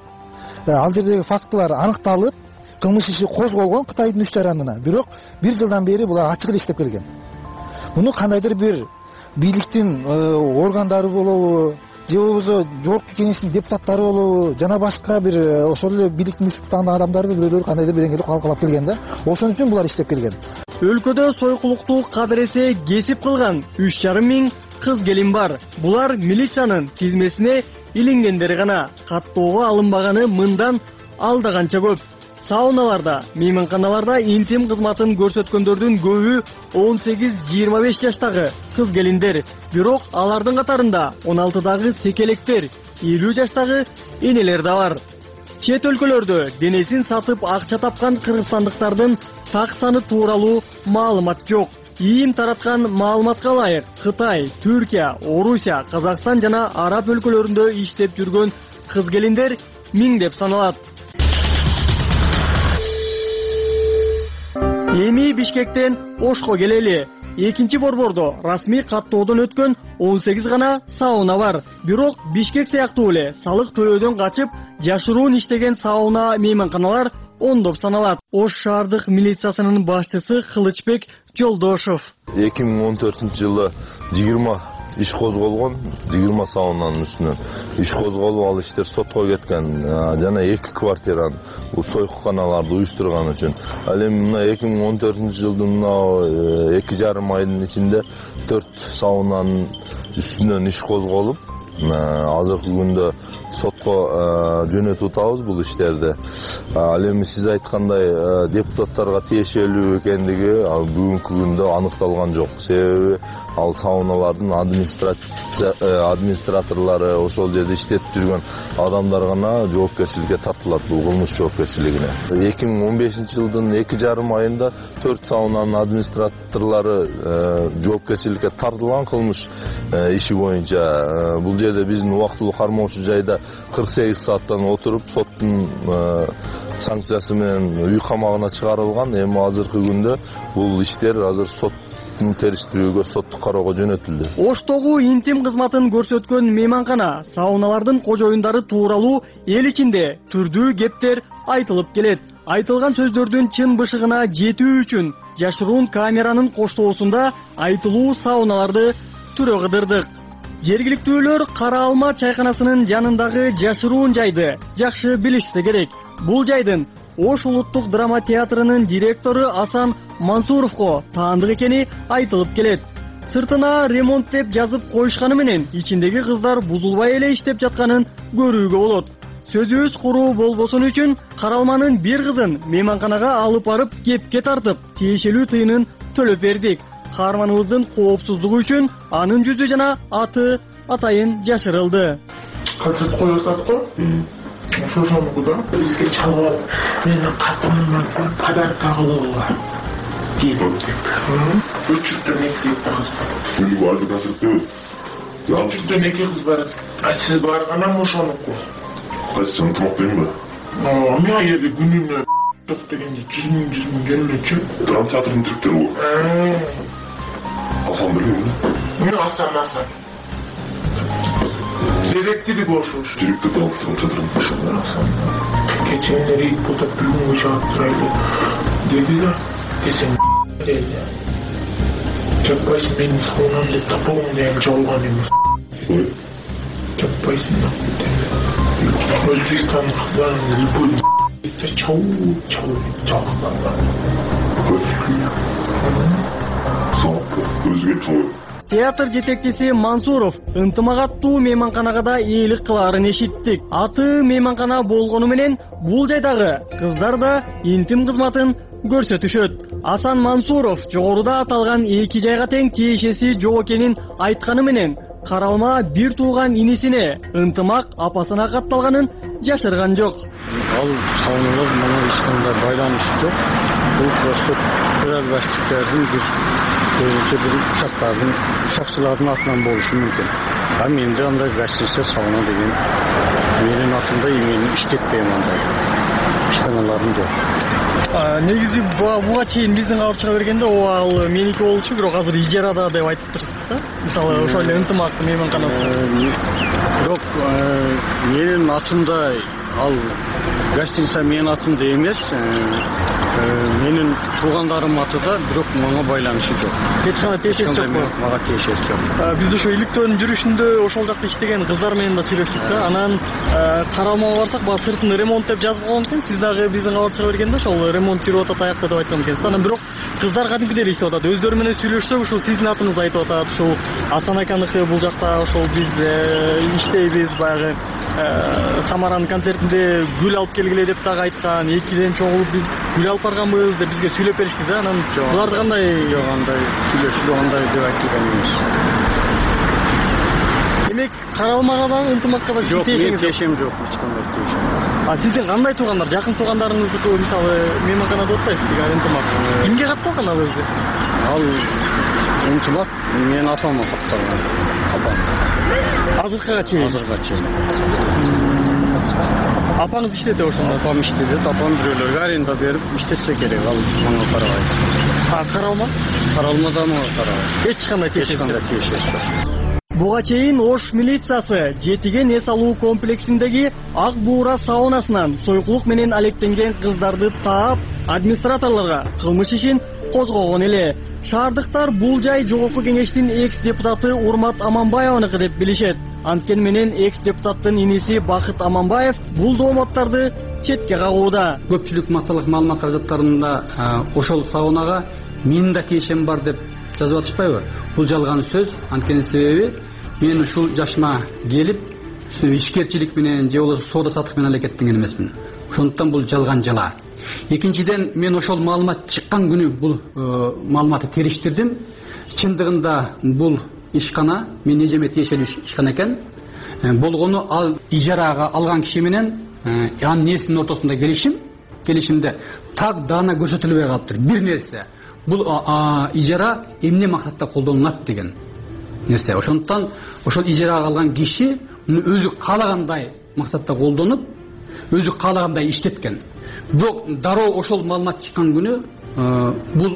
ал жердеги фактылар аныкталып, кылмыш иши козголгон Кытайдын үч жаранына. Бирок бир жылдан бери булар ачык эле иштеп келген. Муну кандайдыр бир бийликтин органдары болобу, же болбосо жогорку кеңештин депутаттары болобу, жана башка бир ошол эле бийликтин үстүн тандаган адамдары бирөөлөр кандайдыр бир деңгээлде калкалап келген да. Ошон үчүн булар иштеп келген. Өлкөдө сойкулукту кадыресе кесип кылган үч жарым миң кыз келин бар. Булар милициянын тизмесине илингендери гана, каттоого алынбаганы мындан алдаганча көп. Сауналарда, мейманканаларда интим кызматын көрсөткөндөрдүн көбү он сегиз жыйырма беш жаштагы кыз келиндер. Бирок алардын катарында он алтыдагы секелектер, элүү жаштагы энелер да бар. Чет өлкөлөрдө денесин сатып акча тапкан кыргызстандыктардын так саны тууралуу маалымат жок. Ийим тараткан маалыматка ылайык, Кытай, Түркия, Орусия, Казакстан жана Араб өлкөлөрүндө иштеп жүргөн кыз келиндер миңдеп саналат. Эми Бишкектен Ошко келели. Экинчи борбордо расмий каттоодон өткөн он сегиз гана сауна бар. Бирок Бишкек сыяктуу эле салык төлөөдөн качып, жашыруун иштеген сауна, мейманканалар ондоп саналат. Ош шаардык милициясынын башчысы Кылычбек Жолдошов. эки миң он төртүнчү жылы жыйырма иш козголгон, жыйырма саунанын үстүнөн иш козголуп, ал иштер сотко кеткен. Жана эки квартираны бул сойкуканаларды уюштурган үчүн. Ал эми мына эки миң он төртүнчү жылдын мына эки жарым айдын ичинде төрт саунанын үстүнөн иш козголуп, азыркы күндө сотко жөнөтүп атабыз бул иштерди. Ал эми сиз айткандай депутаттарга тиешелүү экендиги бүгүнкү күндө аныкталган жок. Себеби ал сауналардын администраторлору, ошол жерде иштеп жүргөн адамдар гана жоопкерчиликке тартылат, бул кылмыш жоопкерчилигине. эки миң он бешинчи жылдын эки жарым айында төрт саунанын администраторлору жоопкерчиликке тартылган кылмыш иши боюнча. Бул жерде биздин убактылуу кармоочу жайда кырк сегиз сааттан отуруп соттун санкциясы менен үй камагына чыгарылган. Эми азыркы күндө бул иштер азыр соттун териштирүүгө, соттук кароого жөнөтүлдү. Оштогу интим кызматын көрсөткөн мейманкана, сауналардын кожоюндары тууралуу эл ичинде түрдүү кептер айтылып келет. Айтылган сөздөрдүн чын бышыгына жетүү үчүн жашыруун камеранын коштоосунда айтылуу сауналарды түрө кыдырдык. Жергиликтүүлөр Кара Алма чайканасынын жанындагы жашыруун жайды жакшы билишсе керек. Бул жайдын Ош улуттук драма театрынын директору Асан Мансуровго таандык экени айтылып келет. Сыртына ремонт деп жазып коюшканы менен ичиндеги кыздар бузулбай эле иштеп жатканын көрүүгө болот. Сөзүбүз куруу болбосун үчүн Кара Алманын бир кызын мейманканага алып барып кепке тартып, тиешелүү тыйынын төлөп бердик. Каарманыбыздын коопсуздугу үчүн анын жүзү жана аты атайын жашырылды. Катып коёсат го? Ошошонуку да бизге чалып менин катымымдан подарка кылууга келип деп. Үчүктөн эки кыз бар. Эми барды касыптыр. Үчүктөн эки кыз бар. А сиз барганам ошонуку. Кайсы ынтымак дейм ба? Мен аерде күнүнө жок дегенде жүз миң жүз миң келмечү. Драм театрдын директору бул. Асан билбейм. Мен Асан Асан. Директори ошо. Директор да ошо театрдын. Асан. Кечене рейд болуп бир күнгө чыгып турайлы. Деди да, кесен деди. Чапайсың менин сауынам деп тапауым деген жалган эмес. Ой. Чапайсың да. Өзбекстан кыздарын любой чау чау чалган. Театр жетекчиси Мансуров ынтымак аттуу мейманканага да ээлик кылаарын эшиттик. Аты мейманкана болгону менен бул жайдагы кыздар да интим кызматын көрсөтүшөт. Асан Мансуров жогоруда аталган эки жайга тең тиешеси жок экенин айтканы менен каралма бир тууган инисине ынтымак апасына катталганын жашырган жок. Ал сауналар мага эч кандай байланышы жок. Бул просто көрөлбаштыктердин бир өзүнчө бир ушактардын ушакчылардын атынан болушу мүмкүн. А менде андай гостиница сауна деген менин атымда эмени иштетпейм андай. Ишканаларым жок. Негизи буга чейин биздин кабар бергенде ал меники болчу, бирок азыр ижарада деп айтып турсуз да. Мисалы ошол эле ынтымак мейманканасы. Бирок менин атымда ал гостиница менин атымда эмес. Менин туугандарым атыда, бирок мага байланышы жок. Эч кандай тиешеси жок. Мага тиешеси жок. Биз ошо иликтөөнүн жүрүшүндө ошол жакта иштеген кыздар менен да сүйлөштүк да. Анан каралмага барсак, баа сыртын ремонт деп жазып койгон экен. Сиз дагы биздин кабар чыга бергенде ошол ремонт жүрүп атат аякта деп айткан экенсиз. Анан бирок кыздар кадимкидей эле иштеп атат. Өздөрү менен сүйлөшсөк, ушул сиздин атыңызды айтып атат. Ушул Асан аканыкы бул жакта ошол биз иштейбиз, баягы Самаранын концертинде гүл алып келгиле деп дагы айткан. Экиден чогулуп биз гүл алып барганбыз деп бизге сүйлөп беришти да. Анан буларды кандай жок, андай сүйлөшүп андай деп айтылган эмес. Демек, каралмага да ынтымакка да жок, мен тиешем жок, эч кандай тиешем. А сиздин кандай туугандар, жакын туугандарыңыздыкы мисалы мейманканада отпайсыз деген ынтымак. Кимге катталган ал өзү? Ал ынтымак менин апама катталган. Апам. Азыркыга чейин. Азыркыга чейин. Апаңыз иштетет ошондо? Апам иштетет, апам бирөөлөргө аренда берип иштетсе керек, ал мага карабайт. А каралма? Каралма да мага карабайт. Эч кандай тиешеси жок. Буга чейин Ош милициясы жетиген эс алуу комплексиндеги Ак Буура саунасынан сойкулук менен алектенген кыздарды таап, администраторлорго кылмыш ишин козгогон эле. Шаардыктар бул жай жогорку кеңештин экс депутаты Урмат Аманбаеваныкы деп билишет. Анткени менен экс депутаттын иниси Бакыт Аманбаев бул дооматтарды четке кагууда. Көпчүлүк массалык маалымат каражаттарында ошол саунага менин да тиешем бар деп жазып атышпайбы? Бул жалган сөз. Анткени себеби мен ушул жашыма келип, ишкерчилик менен же болбосо соода саттык менен аракеттенген эмесмин. Ошондуктан бул жалган жала. Экинчиден, мен ошол маалымат чыккан күнү бул маалыматты териштирдим. Чындыгында бул ишкана мен эжеме тиешелүү ишкана экен. Болгону ал ижарага алган киши менен анын несинин ортосунда келишим, келишимде так даана көрсөтүлбөй калыптыр. Бир нерсе, бул ижара эмне максатта колдонулат деген нерсе. Ошондуктан ошол ижарага алган киши өзү каалагандай максатта колдонуп, өзү каалагандай иштеткен. Бирок дароо ошол маалымат чыккан күнү бул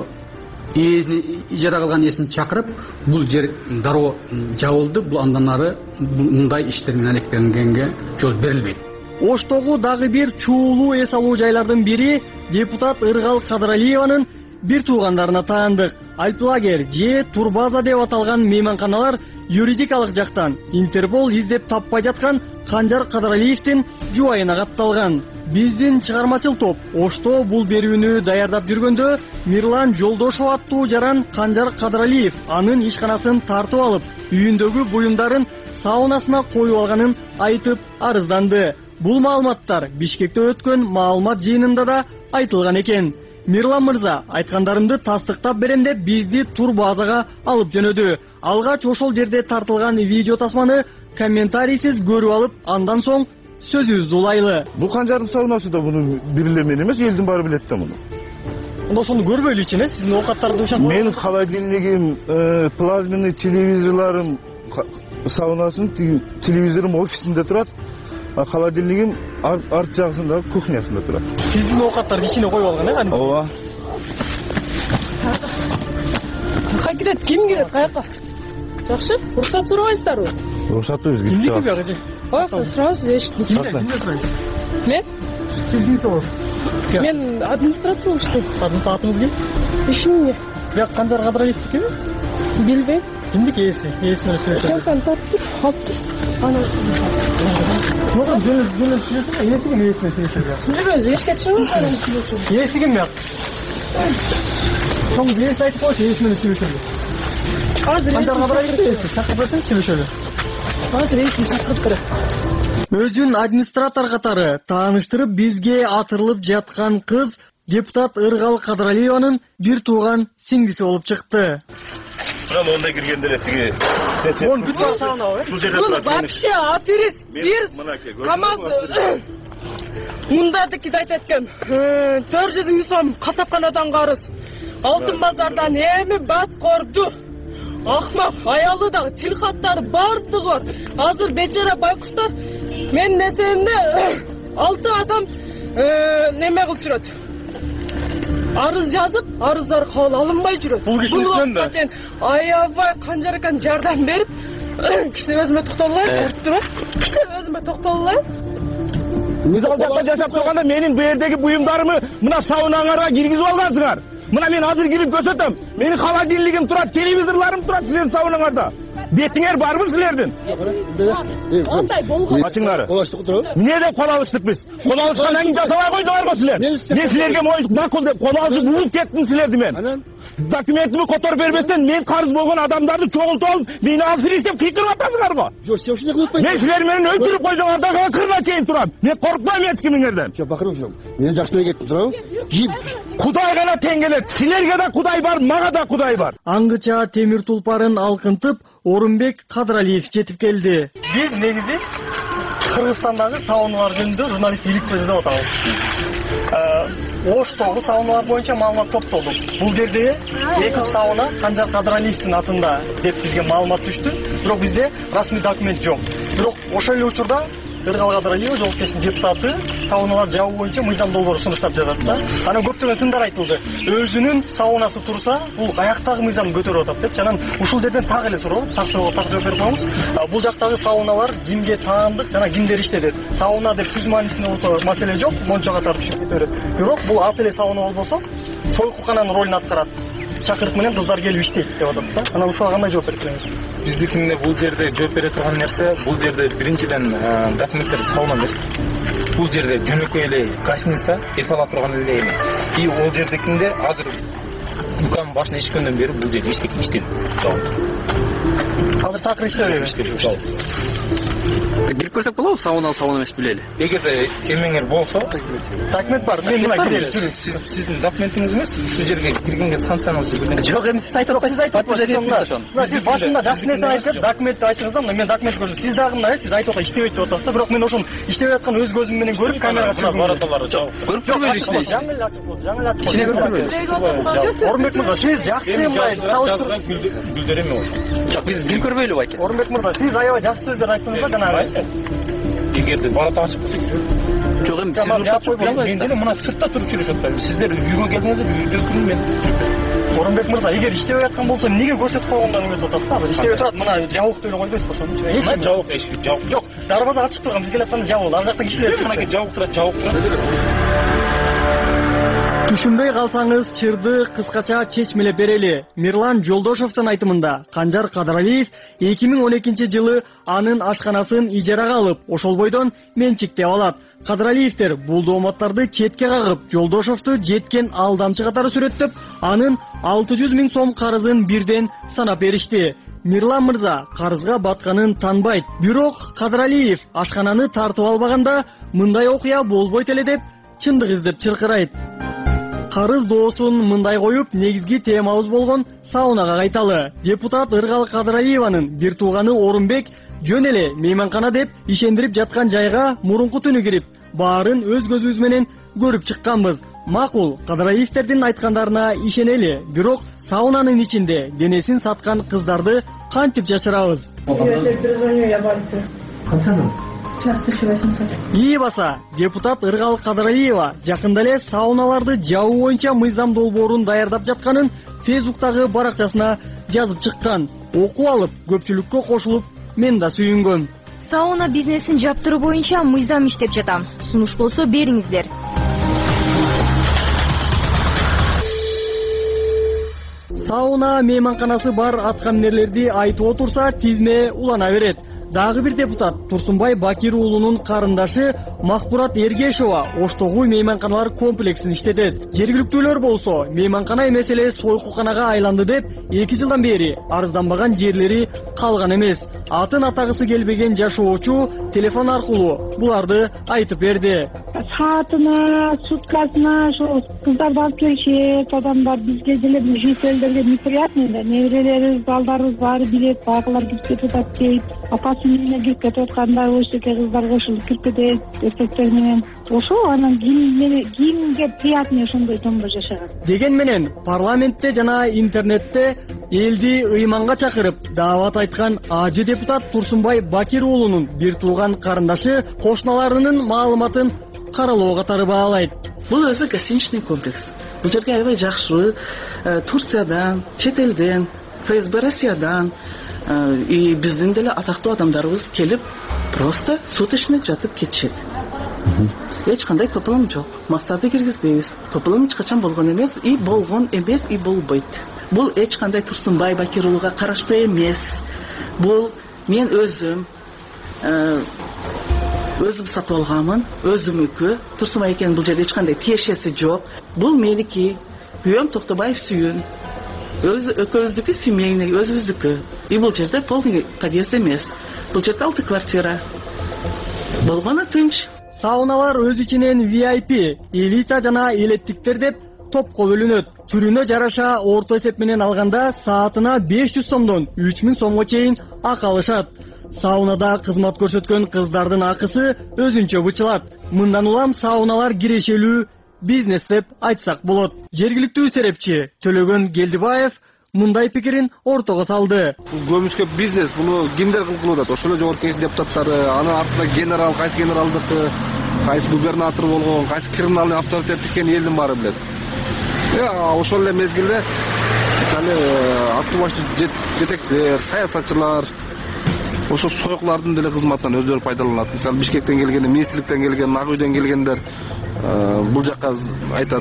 ижарага алган эсин чакырып, бул жер дароо жабылды. Бул андан ары мындай иштер менен алектенгенге жол берилбейт. Оштогу дагы бир чуулуу эс алуу жайлардын бири депутат Ыргал Кадыралиеванын бир туугандарына таандык. Альплагер же Турбаза деп аталган мейманканалар юридикалык жактан Интерпол издеп таппай жаткан Канжар Кадыралиевдин жубайына катталган. Биздин чыгармачыл топ Ошто бул берүүнү даярдап жүргөндө Мирлан Жолдошов аттуу жаран Канжар Кадыралиев анын ишканасын тартып алып, үйүндөгү буюмдарын саунасына коюп алганын айтып арызданды. Бул маалыматтар Бишкекте өткөн маалымат жыйынында да айтылган экен. Мирлан мырза айткандарымды тастыктап берем деп бизди турбазага алып жөнөдү. Алгач ошол жерде тартылган видео тасманы комментарийсиз көрүп алып, андан соң сөзүбүздү улайлы. Бул Канжардын саунасы да муну бир эле мен эмес, элдин баары билет да муну. Онда сону көрбөйлү ичин, э? Сиздин оокаттарды ушак. Менин холодильнигим, плазменный телевизорлорум саунасын телевизорум офисинде турат. А холодильнигим арт жагысында, кухнясында турат. Сиздин оокаттарды ичине коюп алган, э? Ооба. Кай кирет, ким кирет, каяка? Жакшы, уруксат сурабайсыздарбы? Уруксатыбыз кирip Кимдики бягы? Ой, сураңыз, эчтиңиз. Мен? Сиз кимсиз? Мен администратор болуп иштейм. Администратор атыңыз ким? Ишим эмне? Бияк Канжар Кадыралиевдикиби? Билбейм. Кимдики ээси? Ээси менен сүйлөшөм. Шалкан тартып, алып. Ана. Ноган жөнүн жөнүн сүйлөшөм, ээси ким ээси менен сүйлөшөм? Жүрөбүз, эчке чыгып анан сүйлөшөм. Ээси ким бияк? Соң ээси айтып койчу, ээси менен сүйлөшөм. Азыр Канжар Кадыралиевди ээси чакырып берсең сүйлөшөлү. Азыр ээсин чакырып берем. Өзүн администратор катары тааныштырып бизге атырылып жаткан кыз депутат Ыргал Кадыралиеванын бир тууган сиңдиси болуп чыкты. Мен онда киргенде эле тиги Он бүт бар саунабы, э? Ушул жерде Бул турат. вообще аперис, бир КамАЗ мындадыкиди айтат экен. төрт жүз миң сом касапканадан карыз. Алтын базардан эми бат корду. Ахмак, аялы да, тил каттары бардыгы бар. Азыр бечара байкуштар менин эсебимде алты адам неме кылып жүрөт. Арыз жазып, арыздар кабыл алынбай жүрөт. Бул киши үстүнөн да. Аябай Канжар экен жардам берип, кичине өзүмө токтололайын, көрүп турат. Кичине өзүмө токтололайын. Сиз ал жакта жашап турганда менин бу жердеги буюмдарымы мына саунаңарга киргизип алгансыңар. Мына мен азыр кирип көрсөтөм. Менин холодильнигим турат, телевизорлорум турат силердин саунаңарда. Бетиңер барбы силердин? Андай болгон. Ачыңлары. Эмне деп кол алыштык биз? Кол алышкандан кийин жасабай койдуңар го силер. Мен силерге моюндук макул деп кол алышып уруп кеттим силерди мен. Документimi которуп бербестен мен карыз болгон адамдарды чогултуп алып, мени алып деп кыйкырып атасыңар го. Жок, сен ушундый кылып атпайсың. Мен силер менен өлтүрүп койсоңар дагы кырына чейин турам. Мен коркпойм эчкимиңерден. Жок, бакырым жок. Мен жакшы эле кеттим турабы? Кудай гана тең келет. Силерге да Кудай бар, мага да Кудай бар. Аңгыча темир тулпарын алкынтып, Орунбек Кадыралиев жетип келди. Биз негизи Кыргызстандагы сауналар жөнүндө журналист иликтөө жасап атабыз. Оштогу сауналар боюнча маалымат топтолдук. Бул жерде экинчи сауна Канжар Кадыралиевдин атында деп бизге маалымат түштү. Бирок бизде расмий документ жок. Бирок ошол эле учурда Ыргал Кадыралиев жолуккештин депутаты сауналар жабуу боюнча мыйзам долбоор сунуштап жатат да. Анан көптөгөн сындар айтылды. Өзүнүн саунасы турса, бул каяктагы мыйзамды көтөрүп атат деп. Анан ушул жерден так эле суроо, так суроого так жооп берип коебуз. Бул жактагы сауналар кимге таандык жана кимдер иштеди? Сауна деп түз маанисинде болсо маселе жок, мончо катары түшүп кете берет. Бирок бул ат эле сауна болбосо, сойкукананын ролун аткарат. Чакырык менен кыздар келип иштейт деп атат да. Анан ушуга кандай жооп берип бересиз? Биздикинде бул жерде жооп бере турган нерсе, бул жерде биринчиден документтер сауна эмес. Бул жерде жөнөкөй эле гостиница, эс ала турган эле. И ол жердикинде азыр укам башына ишкөндөн бери бул жерде иштеп иштейт. Азыр такыр иштебейби? Кирип көрсөк болобу, сауна сауна эмес билели. Эгерде эмеңер болсо, документ бар. Мен мына кирели. Сиздин документиңиз эмес, ушул жерге киргенге санкцияңызды берген. Жок, эми сиз айтып атпайсыз, айтып атпайсыз. Сиз башында жакшы нерсе айтып, документти айтыңыз да, мен документ көрдүм. Сиз дагы мына сиз айтып атат, иштебейт деп атасыз да, бирок мен ошону иштебей аткан өз көзүм менен көрүп, камерага түшүрүп бараталар. Көрүп көрбөйбүз ичине. Жаңы эле ачык болду, жаңы эле ачык болду. Ичине көрүп көрбөйбүз. Орунбек мырза, сиз жакшы мындай салыштырган гүлдөр эме ол. Жок, биз бир көрбөйлү байке. Орунбек мырза, сиз аябай жакшы сөздөр айттыңыз да жанагы. Эгерде барат ачык болсо кирет. Жок, эми сиз ачык болбойсуз. Мен деле мына сыртта туруп жүрүшөт да. Сиздер үйгө келдиңиздер, үйдө кирин мен. Орунбек мырза, эгер иштебей аткан болсо, эмнеге көрсөтүп койгондон үмүт атасыз да? Иштебей турат, мына жабык деле койбойсуз ошону. Мына жабык эшик, жабык. Жок, дарбаза ачык турган, бизге атканда жабык. Ар жактан кишилер чыккандан жабык турат, жабык турат. Түшүнбөй калсаңыз, чырды кыскача чечмелеп берели. Мирлан Жолдошовдун айтымында Канжар Кадыралиев эки миң он экинчи жылы анын ашканасын ижарага алып, ошол бойдон менчиктеп алат. Кадыралиевдер бул дооматтарды четке кагып, Жолдошовду жеткен алдамчы катары сүрөттөп, анын алты жүз миң сом карызын бирден санап беришти. Мирлан мырза карызга батканын танбайт. Бирок Кадыралиев ашкананы тартып албаганда мындай окуя болбойт эле деп чындык издеп чыркырайт. карыз доосун мындай коюп, негизги темабыз болгон саунага кайталы. Депутат Ыргал Кадыраеванын бир тууганы Орунбек жөн эле мейманкана деп ишендирип жаткан жайга мурунку түнү кирип, баарын өз көзүбүз менен көрүп чыкканбыз. Макул, Кадыраевдердин айткандарына ишенели, бирок саунанын ичинде денесин саткан кыздарды кантип жашырабыз? ИИ баса, депутат Ыргал Кадыраева жакында эле сауналарды жабуу боюнча мыйзам долбоорун даярдап жатканын Фейсбуктагы баракчасына жазып чыккан. Окуп алып, көпчүлүккө кошулуп, мен да сүйүнгөм. Сауна бизнесин жаптыруу боюнча мыйзам иштеп жатам. Сунуш болсо бериңиздер. Сауна мейманканасы бар аткаминерлерди айтып отурса, тизме улана берет. Дагы бир депутат Турсунбай Бакир уулунун карындашы Махбурат Эргешова Оштогу мейманканалар комплексин иштетет. Жергиликтүүлөр болсо, мейманкана эмес эле сойкуканага айланды деп эки жылдан бери арызданбаган жерлери калган эмес. Атын атагысы келбеген жашоочу телефон аркылуу буларды айтып берди. Саатына, суткасына ошо кыздарды алып келишет, адамдар бизге деле жителдерге неприятно да. Неберелерибиз, балдарыбыз баары билет, багылар кирип кетип атат дейт. Апасы менен кирип кетип атканда ошоке кыздар кошулуп кирип кетет, эркектер менен. Ошо анан ким кимге приятно ошондой томдо жашаган. Деген менен парламентте жана интернетте элди ыйманга чакырып даават айткан ажы депутат Турсунбай Бакир уулунун бир тууган карындашы кошуналарынын маалыматын каралоо катары баалайт. Бул өзү гостиничный комплекс. Бул жерге аябай жакшы Турциядан, чет элден, ФСБ Россиядан и биздин деле атактуу адамдарыбыз келип, просто суточный жатып кетишет. Эч кандай тополом жок. Мактарды киргизбейбиз. Тополом эч качан болгон эмес, и болгон эмес, и болбойт. Бул эч кандай Турсунбай Бакир уулуга караштуу эмес. Бул мен өзүм өзүм сатып алганмын, өзүмүкү. Турсунбай экенин бул жерде эч кандай тиешеси жок. Бул меники, Күйөөм Токтобаев сүйүн. Өз экөөбүздүкү семейный, өзүбүздүкү. И бул жерде полный подъезд эмес. Бул жерде алты квартира. Болгону тынч. Сауналар өз ичинен ви ай пи, элита жана элеттиктер деп топко бөлүнөт. Түрүнө жараша орто эсеп менен алганда саатына беш жүз сомдон үч миң сомго чейин акы алышат. Саунада кызмат көрсөткөн кыздардын акысы өзүнчө бычылат. Мындан улам сауналар кирешелүү бизнес деп айтсак болот. Жергиликтүү серепчи Төлөгөн Келдибаев мындай пикирин ортого салды. Көмүскө бизнес буну кимдер кылып атат? Ошол эле жогорку кеңеш депутаттары, анын артында генерал, кайсы генералдыкы, кайсы губернатор болгон, кайсы криминалдык авторитет экенин элдин баары билет. Ошол эле мезгилде мисалы аты баштуу жетектер, саясатчылар ошо сойкулардын деле кызматынан өздөрү пайдаланат. Мисалы Бишкектен келген, министрликтен келген, Ак үйдөн келгендер бул жакка айтат,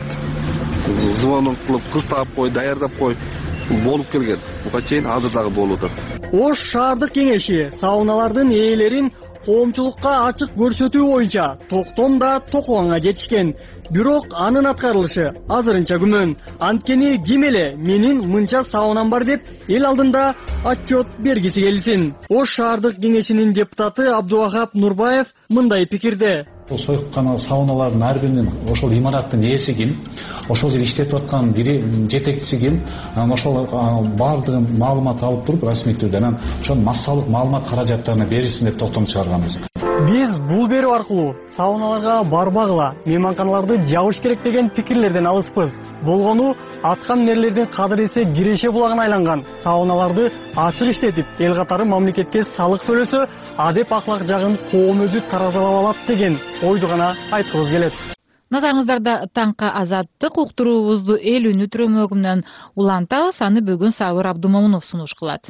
звонок кылып, кыз таап кой, даярдап кой. Болуп келген. Буга чейин азыр дагы болуп атат. Ош шаардык кеңеши сауналардын ээлерин коомчулукка ачык көрсөтүү боюнча токтом да токуганга жетишкен. Бирок анын аткарылышы азырынча күмөн. Анткени ким эле менин мынча саунам бар деп эл алдында отчет бергиси келсин. Ош шаардык кеңешинин депутаты Абдувахап Нурбаев мындай пикирде. Ошол сойкукана сауналардын ар биринин ошол имараттын ээси ким, ошол жерде иштетип аткан жетекчиси ким, ошол баардыгын маалымат алып туруп расмий түрдө анан ошол массалык маалымат каражаттарына берилсин деп токтом чыгарганбыз. Биз бул берүү аркылуу сауналарга барбагыла, мейманканаларды жабыш керек деген пикирлерден алыспыз. Болгону аткаминерлердин кадыресе киреше булагына айланган сауналарды ачык иштетип, эл катары мамлекетке салык төлөсө, адеп аклак жагын коом өзү таразалап алат деген ойду гана айткыбыз келет. Назарыңыздарда таңка азаттык уктуруубузду эл үнү түрөмөгү менен улантабыз. Аны бүгүн Сабыр Абдумомунов сунуш кылат.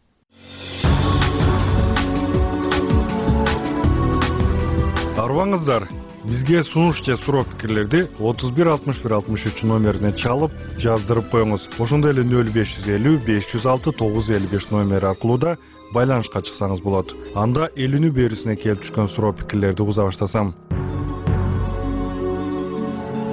Арбаңыздар, бизге сунуш же суроо пикирлерди отуз бир алтымыш бир алтымыш үч номерине чалып жаздырып коюңуз. Ошондой эле нөл беш жүз элүү беш жүз алты тогуз жүз элүү беш номери аркылуу да байланышка чыксаңыз болот. Анда эл үнү берүүсүнө келип түшкөн суроо пикирлерди уза баштасам. Кара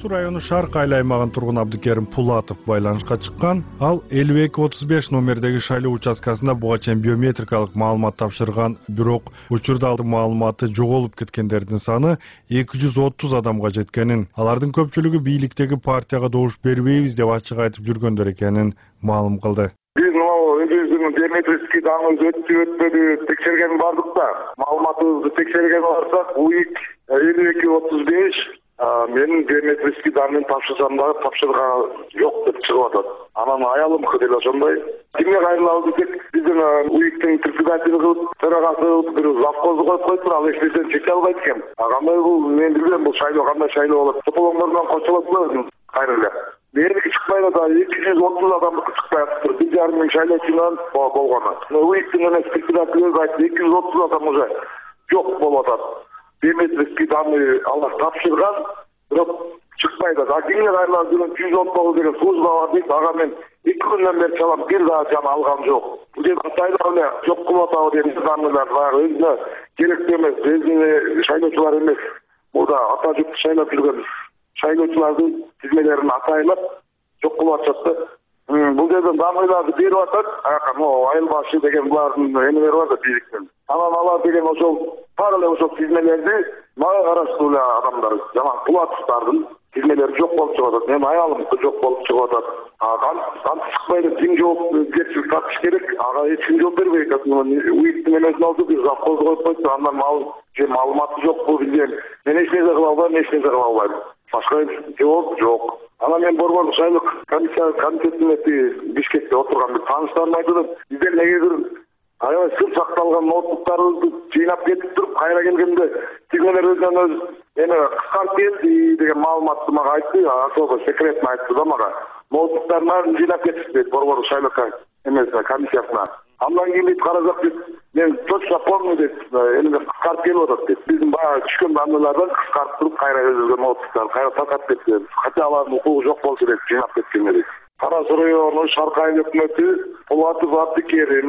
Аксу району Шарк айыл аймагынын тургуну Абдыкерим Пулатов байланышка чыккан. Ал элүү эки отуз беш номердеги шайлоо участкасында буга чейин биометрикалык маалымат тапшырган, бирок учурда ал маалыматы жоголуп кеткендердин саны эки жүз отуз адамга жеткенин, алардын көпчүлүгү бийликтеги партияга добуш бербейбиз деп ачык айтып жүргөндөр экенин маалым кылды. Биз өзүбүздүн биометрический даныбыз өттү өтпөдү текшерген бардык да, маалыматыбызды текшерген барсак, УИК элүү эки отуз беш менин биометрический данын тапшырсам дагы тапшырган жок деп чыгып атат. Анан аялымкы деле ошондой. Кимге кайрылабыз десек, биздин УИКтин председатели кылып, төрагасы кылып, бир завхозду коюп коюптур, ал эч нерсени чече албайт экен. А кандай бул, мен билбейм бул шайлоо кандай шайлоо болот. Тополоңдор менен кошулат эле кайрылып. Меники чыкпай да эки жүз отуз адамдыкы чыкпай атыптыр. бир жарым миң шайлоочунан болгону. УИКтин эмес председатели айтты, эки жүз отуз адам уже жок болуп атат. Биометрический данный алар тапшырган, бирок чыкпай да. А кимге кайрылабыз деген жүз он тогуз деген служба бар дейт. Ага мен эки күндөн бери чалам, бир дагы жан алгам жок. Бул жерде атайлап эле жок кылып атабы деген данныйлар баягы өзүнө керектүү эмес, өзүнө шайлоочулар эмес. Мурда ата журтты шайлап жүргөн шайлоочулардын тизмелерин атайлап жок кылып атышат да. Бул жерден данныйларды берип атат. Ага могу айыл башы деген булардын эмелери бар да бийликтен. Анан алар деген ошол бар эле ошол тизмелерди мага караштуу эле адамдар, жаман Пулатовдардын тизмелери жок болуп чыгып атат. Менин аялымды жок болуп чыгып атат. А кантип чыкпайды, ким жоопкерчилик тартыш керек? Ага эч ким жооп бербейт. УИКтин эмесин алды, бир завхозду коюп коюптур, андан маалыматы жок бул билген. Мен эч нерсе кыла албайм, эч нерсе кыла албайм. Башка жооп жок. Анан мен борборлук шайлык комиссия комитетинин Бишкекте отурган бир тааныштарым айтып, биздер негедир аябай сыр сакталган ноутбуктарыбызды жыйнап кетип туруп, кайра келгенде тигмелер өзүнөн өз эме кыскарып келди деген маалыматты мага айтты, особо секретно айтты да мага. Ноутбуктардын баарын жыйнап кетишти дейт борборлук шайлык эмесине, комиссиясына. Андан кийин дейт карасак дейт, мен точно помню дейт, элиме кыскарып келип атат дейт. Биздин баягы түшкөн данныйлардан кыскарып туруп кайра өзгө ноутбуктар кайра таркатып кетти. Хотя алардын укугу жок болчу дейт, жыйнап кеткенде дейт. Кара Суу району Шарк айыл өкмөтү Пулатов Абдыкерим.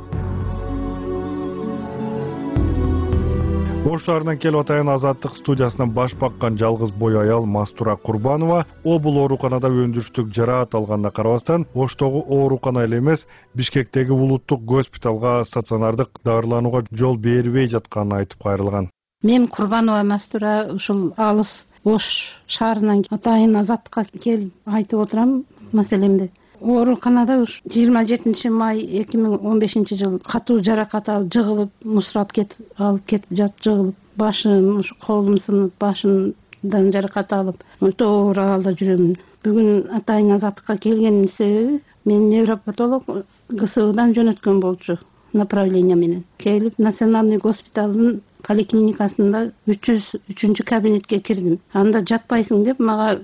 Ош шаарынан келип атайын Азаттык студиясынан баш баккан жалгыз бой аял Мастура Курбанова обул ооруканада өндүрүштүк жараат алганына карабастан, Оштогу оорукана эле эмес, Бишкектеги улуттук госпиталга стационардык дарыланууга жол бербей жатканын айтып кайрылган. Мен Курбанова Мастура ушул алыс Ош шаарынан атайын Азаттыкка келип айтып отурам маселемди. Ооруканада уш жыйырма жетинчи май эки миң он бешинчи жыл катуу жаракат алып, жыгылып, мусурап кетип алып кетип жат, жыгылып, башым, уш колум сынып, башымдан жаракат алып, өтө оор абалда жүрөмүн. Бүгүн атайын Азаттыкка келгенин себеби мен невропатолог ГСВдан жөнөткөн болчу направление менен. Келип национальный госпиталдын поликлиникасында үч жүз үчүнчү кабинетке кирдим. Анда жатпайсың деп мага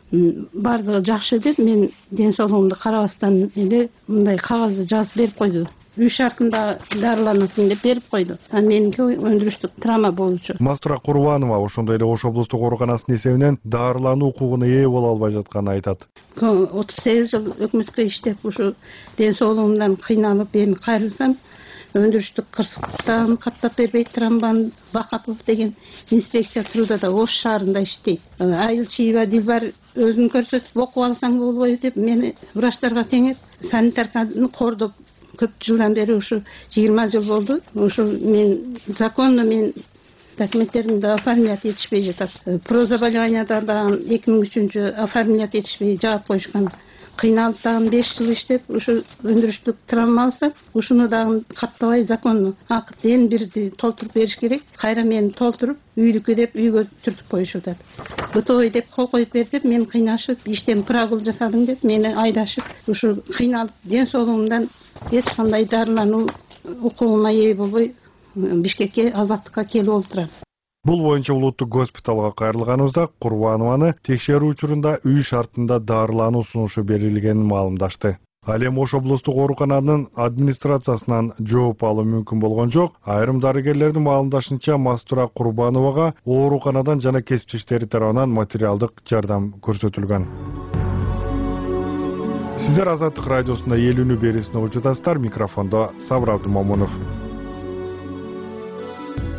бардыгы жакшы деп мен ден соолугумду карабастан эле мындай кагазды жазып берип койду. Үй шартында дарыланасың деп берип койду. А меники өндүрүштүк травма болчу. Мастура Курбанова ошондой эле Ош облустук ооруканасынын эсебинен дарылануу укугуна ээ боло албай жатканын айтат. отуз сегиз жыл өкмөткө иштеп, ушу ден соолугумдан кыйналып эми кайрылсам, өндүрүштүк кырсыктан каттап бербейт, Трамбан Бакапов деген инспекция трудада Ош шаарында иштейт. Айыл Чийба Дилбар өзүн көрсөтүп окуп алсаң болбойбу деп мени врачтарга теңеп, санитарканы кордоп көп жылдан бери, ушу жыйырма жыл болду. Ушу мен законно мен документтеримди оформлять этишпей жатат. Про заболеванияда дагы эки миң үчүнчү оформлять этишпей жаап коюшкан. Кыйналып дагы беш жыл иштеп, ушу өндүрүштүк травма алса, ушуну дагы каттабай законно акытын бирди толтуруп бериш керек. Кайра мени толтуруп, үйлүккө деп үйгө түртүп коюшуп атат. Бытовой деп кол коюп бер деп мен кыйнашып, иштен прогул жасадың деп мени айдашып, ушу кыйналып ден соолугумдан эч кандай дарылануу укугума ээ болбой Бишкекке Азаттыкка келип олтурам. Бул боюнча улуттук госпиталга кайрылганыбызда Курбанованы текшерүү учурунда үй шартында дарылануу сунушу берилгенин маалымдашты. Ал эми Ош облустук оорукананын администрациясынан жооп алуу мүмкүн болгон жок. Айрым дарыгерлердин маалымдашынча, Мастура Курбановага ооруканадан жана кесиптештери тарабынан материалдык жардам көрсөтүлгөн. Сиздер Азаттык радиосунда элүүнү берүүсүн угуп жатасыздар. Микрофондо Сабыр Абдымомунов.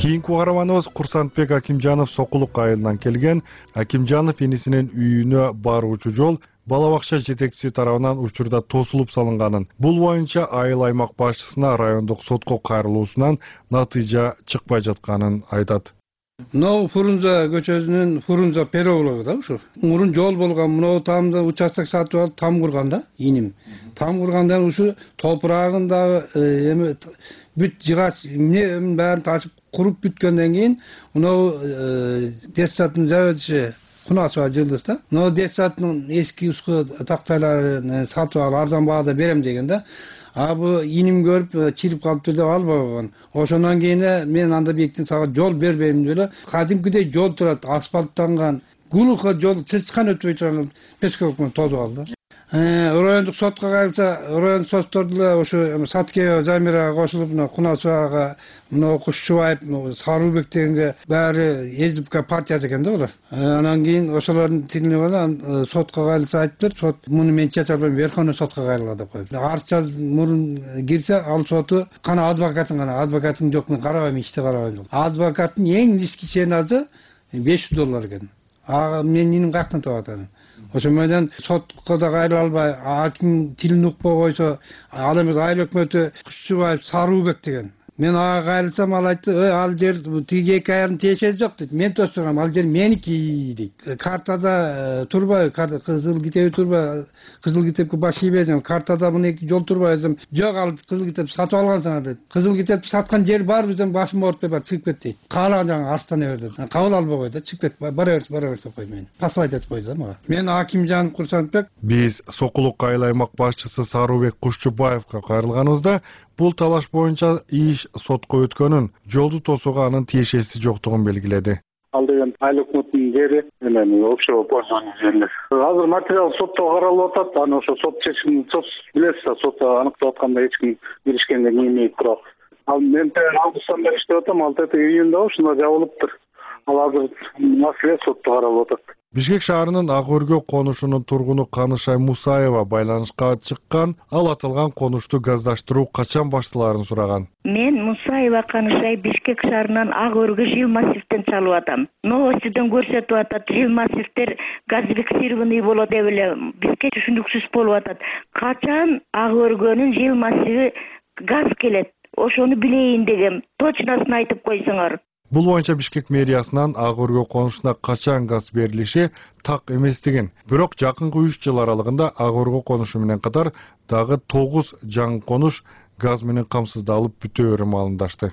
Кийинки каарманыбыз Курсантбек Акимжанов Сокулук айылынан келген. Акимжанов энесинин үйүнө баруучу жол бала бакча жетекчиси тарабынан учурда тосулуп салынганын, бул боюнча айыл аймак башчысына райондук сотко кайрылуусунан натыйжа чыкпай жатканын айтат. Мынау Фурунза көчөсүнүн Фурунза переулогу да ушу. Мурун жол болгон, мынау тамды участок сатып алып там курган да, иним. Там кургандан ушу топурагын да эми бүт жыгач эмне баарын ташып куруп бүткөндөн кийин мынау детсадтын заведчи Кунасова Жылдыз да. Мынау детсадтын эски ускы тактайларын сатып алып арзан баада берем деген да. А бу иним көрүп чирип калыптыр деп албаган. Ошондон кийин мен анда бектин сага жол бербейм деп эле кадимкидей жол турат, асфальттанган, глухо жол чычкан өтпөй турган пескалыкпен тозуп алды. Райондук сотко кайрылса, райондук сотторду ошо Саткеева Замирага кошулуп, Кунасовага, мына Кушчубаев, Сарылбек дегенге баары СДП партиясы экен да булар. Анан кийин ошолордун тилине бала сотко кайрылса айттыр, сот муну мен чече албайм, Верховный сотко кайрыла деп коюп. Арыз жазып мурун кирсе, ал соту кана адвокатын гана, адвокатын жок, мен карабайм, иште карабайм. Адвокаттын эң диски ченазы беш жүз доллар экен. А мен иним каяктан табат аны? Ошо менен сотко да кайрыла албай, аким тилин укпай койсо, ал эмес айыл өкмөтү Кушчубаев Сарылбек деген. Мен ага кайрылсам, ал айтты, "Ой, ал жер тиги эки айрын тиешеси жок" дейт. Мен тоштургам, ал жер меники дейт. Картада турбай, кызыл китеби турбай, кызыл китепке баш ийбедим. Картада мына эки жол турбай десем, "Жок, ал кызыл китеп сатып алгансыңар" дейт. Кызыл китепти саткан жер бар бизден, башым оорутпай бар, чыгып кет дейт. Каалаган жагыңа арстан бер дейт. Кабыл албай кой да, чыгып кет, бара бер, бара бер деп кой мени. Послать этип койду да мага. Мен Акимжан Курсантбек. Биз Сокулук айыл аймак башчысы Сарыбек Кушчубаевга кайрылганыбызда бул талаш боюнча иш сотко өткөнүн, жолду тосууга анын тиешеси жоктугун белгиледи. Ал деген айыл өкмөтүнүн жери менен общего пользования жерлер. Азыр материал сотто каралып атат. Аны ошо сот чечимин сот билесиз, сотто аныктап атканда эч ким киришкенде кийинмейт турат. Ал мен августтан бери иштеп атам, ал тети июнда ушунда жабылыптыр. Ал азыр маселе сотто каралып атат. Бишкек шаарынын Ак Өргө конушунун тургуну Канышай Мусаева байланышка чыккан, ал аталган конушту газдаштыруу качан башталарын сураган. Мен Мусаева Канышай Бишкек шаарынын Ак Өргө жыл массивтен чалып атам. Новостьден көрсөтүп атат, жыл массивтер газифицированный болот деп эле бизге түшүнүксүз болуп атат. Качан Ак Өргөнүн жыл массиви газ келет? Ошону билейин дегем. Точносын айтып койсоңор. Бул боюнча Бишкек мэриясынан Ак Өргө конушуна качан газ берилиши так эместигин. Бирок жакынкы үч жыл аралыгында Ак Өргө конушу менен катар дагы тогуз жаңы конуш газ менен камсыздалып бүтөөрү маалымдашты.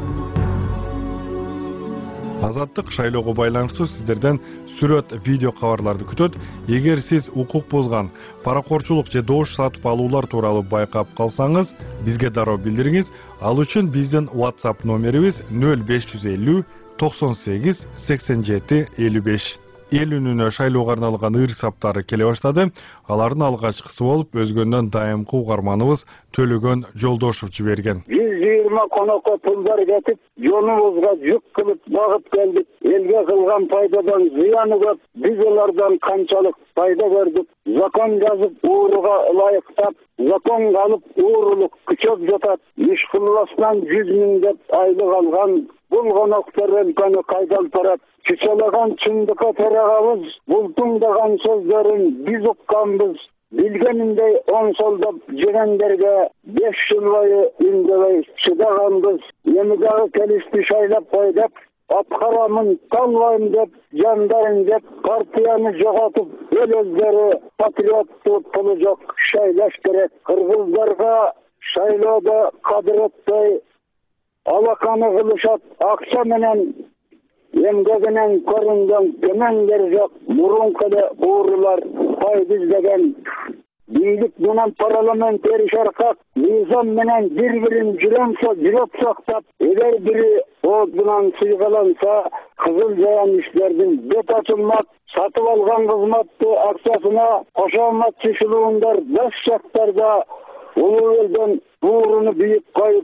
Азаттык шайлоого байланыштуу сиздерден сүрөт, видео кабарларды күтөт. Эгер сиз укук бузган, паракорчулук же добуш сатып алуулар тууралуу байкап калсаңыз, бизге дароо билдириңиз. Ал үчүн биздин WhatsApp номерибиз нөл беш жүз элүү токсон сегиз сексен жети элүү беш. Эл үнүнө шайлоого арналган ыр саптары келе баштады. Алардын алгачкысы болуп өзгөндөн дайымкы угарманыбыз Төлөгөн Жолдошов жиберген. жүз жыйырма конокко пулдар кетип, жонубузга жүк кылып багып келдик. Элге кылган пайдадан зыяны көп. Биз алардан канчалык пайда көрдүк. Закон жазып, ууруга ылайыктап, закон алып, уурулук күчөп жатат. Иш кылбастан жүз миң деп айлык алган бул коноктор өлкөнү кайдалып барат. Чычалаган чындыкка тарагабыз, бул тыңдаган сөздөрүн биз укканбыз. Билгениндей оңсолдоп жегендерге беш жыл бою үндөбөй чыдаганбыз. Эми дагы келишти шайлап кой деп, аткарамын талбайм деп, жандайм деп, партияны жоготуп, эл өздөрү патриоттук пулу жок шайлаш керек. Кыргыздарга шайлоодо кадыр этпей алаканы кылышат, акча менен эмгегинен көрүнгөн көмөңдер жок. Мурунку эле уурулар пайда издеген бийлик менен парламент эришаркак мыйзам менен бири-бирин жүрөмсө жүрөп сактап, эгер бири оозунан сыйгаланса, кызыл жаян иштердин бет ачылмак. Сатып алган кызматты акчасына кошомат чышылуундар баш жактарда улуу элден ууруну бийип коюп,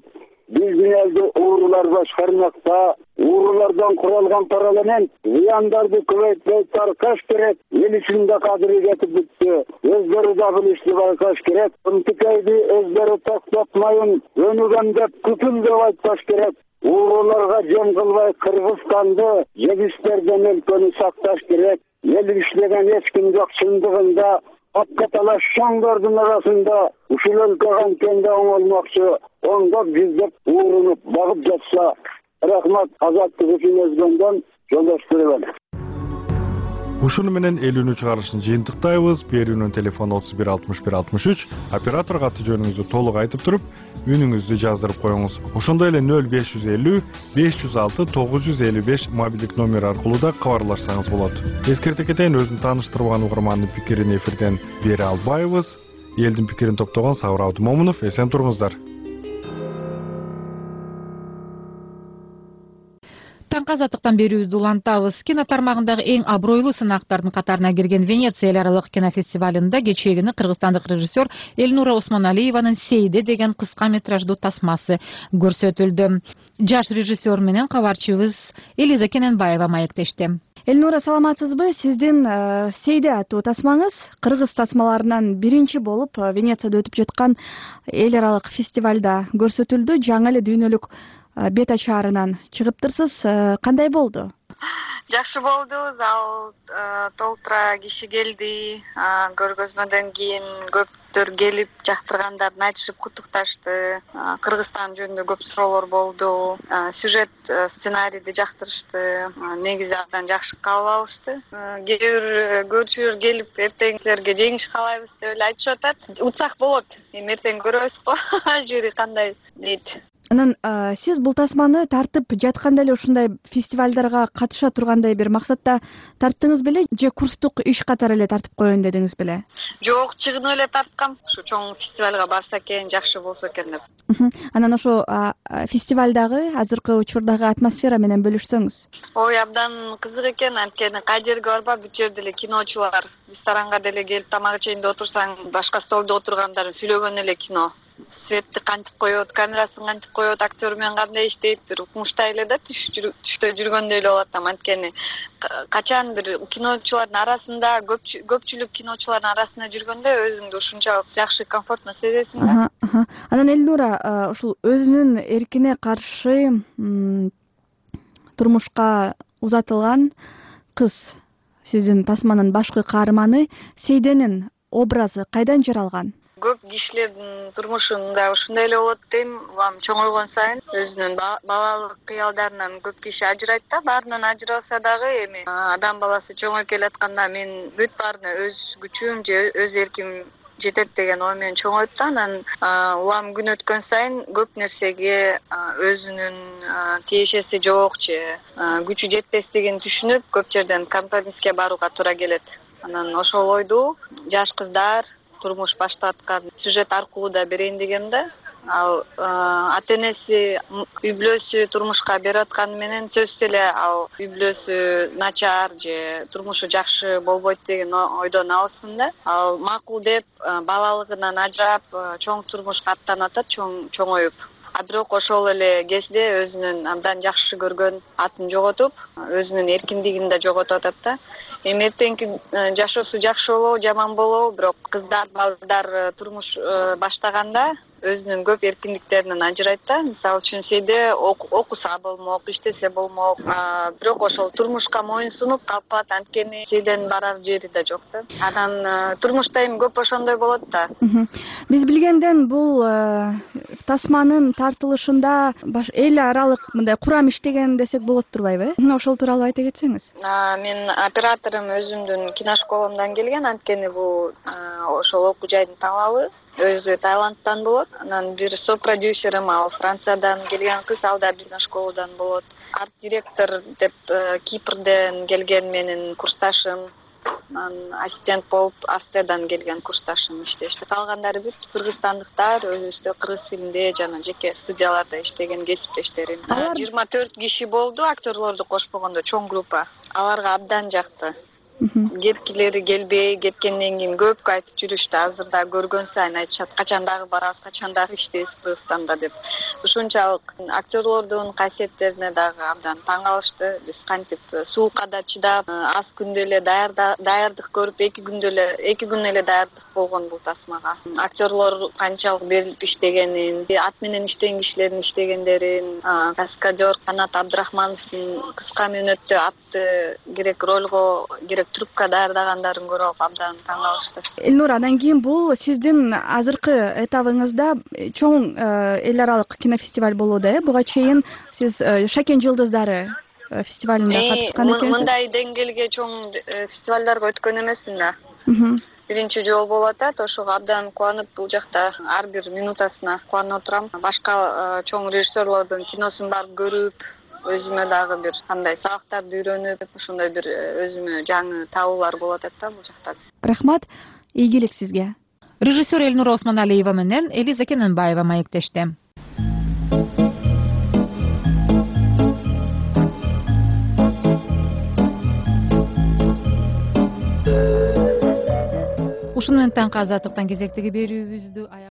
биздин элди уурулар башкармакта. Уурулардан куралган парламент зыяндарды көбөйтпөй таркаш керек. Эл ичинде кадыры кетип бүттү. Өздөрү да билишти байкаш керек. Ынтыкайды өздөрү токтотмайын, өнүгөн деп күтүл деп айтпаш керек. Ууруларга жем кылбай Кыргызстанды жебистерден өлкөнү сакташ керек. Ел иштеген эч ким жок чындыгында. Атка талаш шоңдордун арасында ушул өлкө канткенде оңолмокчу, оңдоп жүздөп уурунуп багып жатса. Рахмат, азаттык үчүн өзгөндөн жолдош беребен. Ушуну менен элүүнү чыгарышын жыйынтыктайбыз. Берүүнүн телефону отуз бир алтымыш бир алтымыш үч. Операторго аты жөнүңүздү толук айтып туруп, үнүңүздү жаздырып коюңуз. Ошондой эле нөл беш жүз элүү беш жүз алты тогуз жүз элүү беш мобилдик номер аркылуу да кабарлашсаңыз болот. Эскерте кетейин, өзүн тааныштырбаган угармандын пикирин эфирден бере албайбыз. Элдин пикирин топтогон Сабыр Абдымомунов, эсен туруңуздар. Таңкы азаттыктан берүүбүздү улантабыз. Кино тармагындагы эң абройлуу сынактардын катарына кирген Венеция эл аралык кинофестивалында кечээгүнү кыргызстандык режиссер Элнура Осмоналиеванын Сейде деген кыска метраждуу тасмасы көрсөтүлдү. Жаш режиссер менен кабарчыбыз Элиза Кененбаева маектешти. Элнура, саламатсызбы? Сиздин Сейде аттуу тасмаңыз кыргыз тасмаларынан биринчи болуп Венецияда өтүп жаткан эл аралык фестивалда көрсөтүлдү. Жаңы эле дүйнөлүк бет ачаарынан чыгыптырсыз. Кандай болду? Жакшы болду. Зал толтура киши келди. Көргөзмөдөн кийин көптөр келип, жактыргандарын айтышып куттукташты. Кыргызстан жөнүндө көп суроолор болду. Сюжет, сценарийди жактырышты. Негизи абдан жакшы кабыл алышты. Кээ бир көрүүчүлөр келип, эртең силерге жеңиш каалайбыз деп эле айтышып атат. Утсак болот. Эми эртең көрөбүз го. Жюри кандай дейт. Анан сиз бул тасманы тартып жатканда эле ушундай фестивалдарга катыша тургандай бир максатта тарттыңыз беле же курстук иш катары эле тартып коеюн дедиңиз беле? Жок, чыгынып эле тарткам. Ушу чоң фестивалга барса экен, жакшы болсо экен деп. Анан ошо фестивалдагы азыркы учурдагы атмосфера менен бөлүшсөңүз. Ой, абдан кызык экен. Анткени кай жерге барба, бүт жерде эле киночулар. Ресторанга деле келип тамак ичейинде отурсаң, башка столдо отургандардын сүйлөгөн эле кино. Светти кантип коет, камерасын кантип коет, актер менен кандай иштейт, бир укмуштай эле да түштө жүргөндөй эле болот да. Анткени качан бир киночулардын арасында, көпчүлүк киночулардын арасында жүргөндө өзүңдү ушунчалык жакшы, комфортно сезесиң да. Анан Элнура, ушул өзүнүн эркине каршы турмушка узатылган кыз, сиздин тасманын башкы каарманы Сейденин образы кайдан жаралган? Көп кишилердин турмушунда ушундай эле болот дейм. Улам чоңойгон сайын өзүнүн балалык кыялдарынан көп киши ажырайт да. Баарынан ажыраса дагы эми адам баласы чоңоюп келатканда мен бүт баарына өз күчүм же өз эрким жетет деген ой менен чоңойт да. Анан улам күн өткөн сайын көп нерсеге өзүнүн тиешеси жок же күчү жетпестигин түшүнүп көп жерден компромисске барууга туура келет. Анан ошол ойду жаш кыздар турмуш баштаткан сюжет аркылуу да берейин дегем да. Ал ата энеси үй бүлөсү турмушка берип атканы менен сөзсүз эле ал үй бүлөсү начар же турмушу жакшы болбойт деген ойдон алысмын да. Ал макул деп балалыгынан ажырап чоң турмушка аттанып атат, чоң чоңоюп. А бирок ошол эле кезде өзүнүн абдан жакшы көргөн атын жоготуп, өзүнүн эркиндигин да жоготуп атат да. Эми эртеңки жашоосу жакшы болобу, жаман болобу, бирок кыздар, балдар турмуш баштаганда өзүнүн көп эркиндиктеринен ажырайт да. Мисалы үчүн Сейде окуса болмок, иштесе болмок, бирок ошол турмушка моюн сунуп калып калат. Анткени Сейденин барар жери да жок да. Анан турмушта эми көп ошондой болот да. Биз билгенден бул тасманын тартылышында эл аралык мындай курам иштеген десек болот турбайбы? Ошол тууралуу айта кетсеңиз. Мен операторум өзүмдүн киношколамдан келген, анткени бул ошол окуу жайдын талабы. Өзү Таиландтан болот. Анан бир сопродюсерим ал Франциядан келген кыз, ал да биздин школадан болот. Арт-директор деп Кипрден келген менин курсташым. Анан ассистент болуп Австриядан келген курсташым иштешти. Калгандары бүт кыргызстандыктар, өзүбүздө кыргыз фильмде жана жеке студияларда иштеген кесиптештерим. жыйырма төрт киши болду, актерлорду кошпогондо чоң группа. Аларга абдан жакты. Керкилери келбей кеткенден кийин көпкө айтып жүрүштү. Азыр да көргөн сайын айтышат, качан дагы барабыз, качан дагы иштейбиз Кыргызстанда деп. Ушунчалык актерлордун касиеттерине дагы абдан таң калышты. Биз кантип суукка да чыдап, аз күндө эле даярдык көрүп, эки күндө эле эки күн эле даярдык болгон бул тасмага. Актерлор канчалык берилип иштегенин, ат менен иштеген кишилердин иштегендерин, каскадер Канат Абдрахмановдун кыска мөөнөттө атты керек ролго, керек трупка даярдагандарын көрүп алып абдан таң калышты. Элнура, андан кийин бул сиздин азыркы этабыңызда чоң эл аралык кинофестиваль болууда, э? Буга чейин сиз Шакен жылдыздары фестивалында катышкан экенсиз. Мындай деңгээлге чоң фестивалдарга өткөн эмесмин да. Биринчи жолу болуп атат, ошого абдан кубанып, бул жакта ар бир минутасына кубанып отурам. Башка чоң режиссерлордун киносун барып көрүп, өзүмө дагы бир кандай сабактарды үйрөнүп, ошондой бир өзүмө жаңы табуулар болуп атат да бул жакта. Рахмат, ийгилик сизге. Режиссер Элнура Осмоналиева менен Элиза Кененбаева маектешти. Ушуну менен таңкы азаттыктан кезектеги берүүбүздү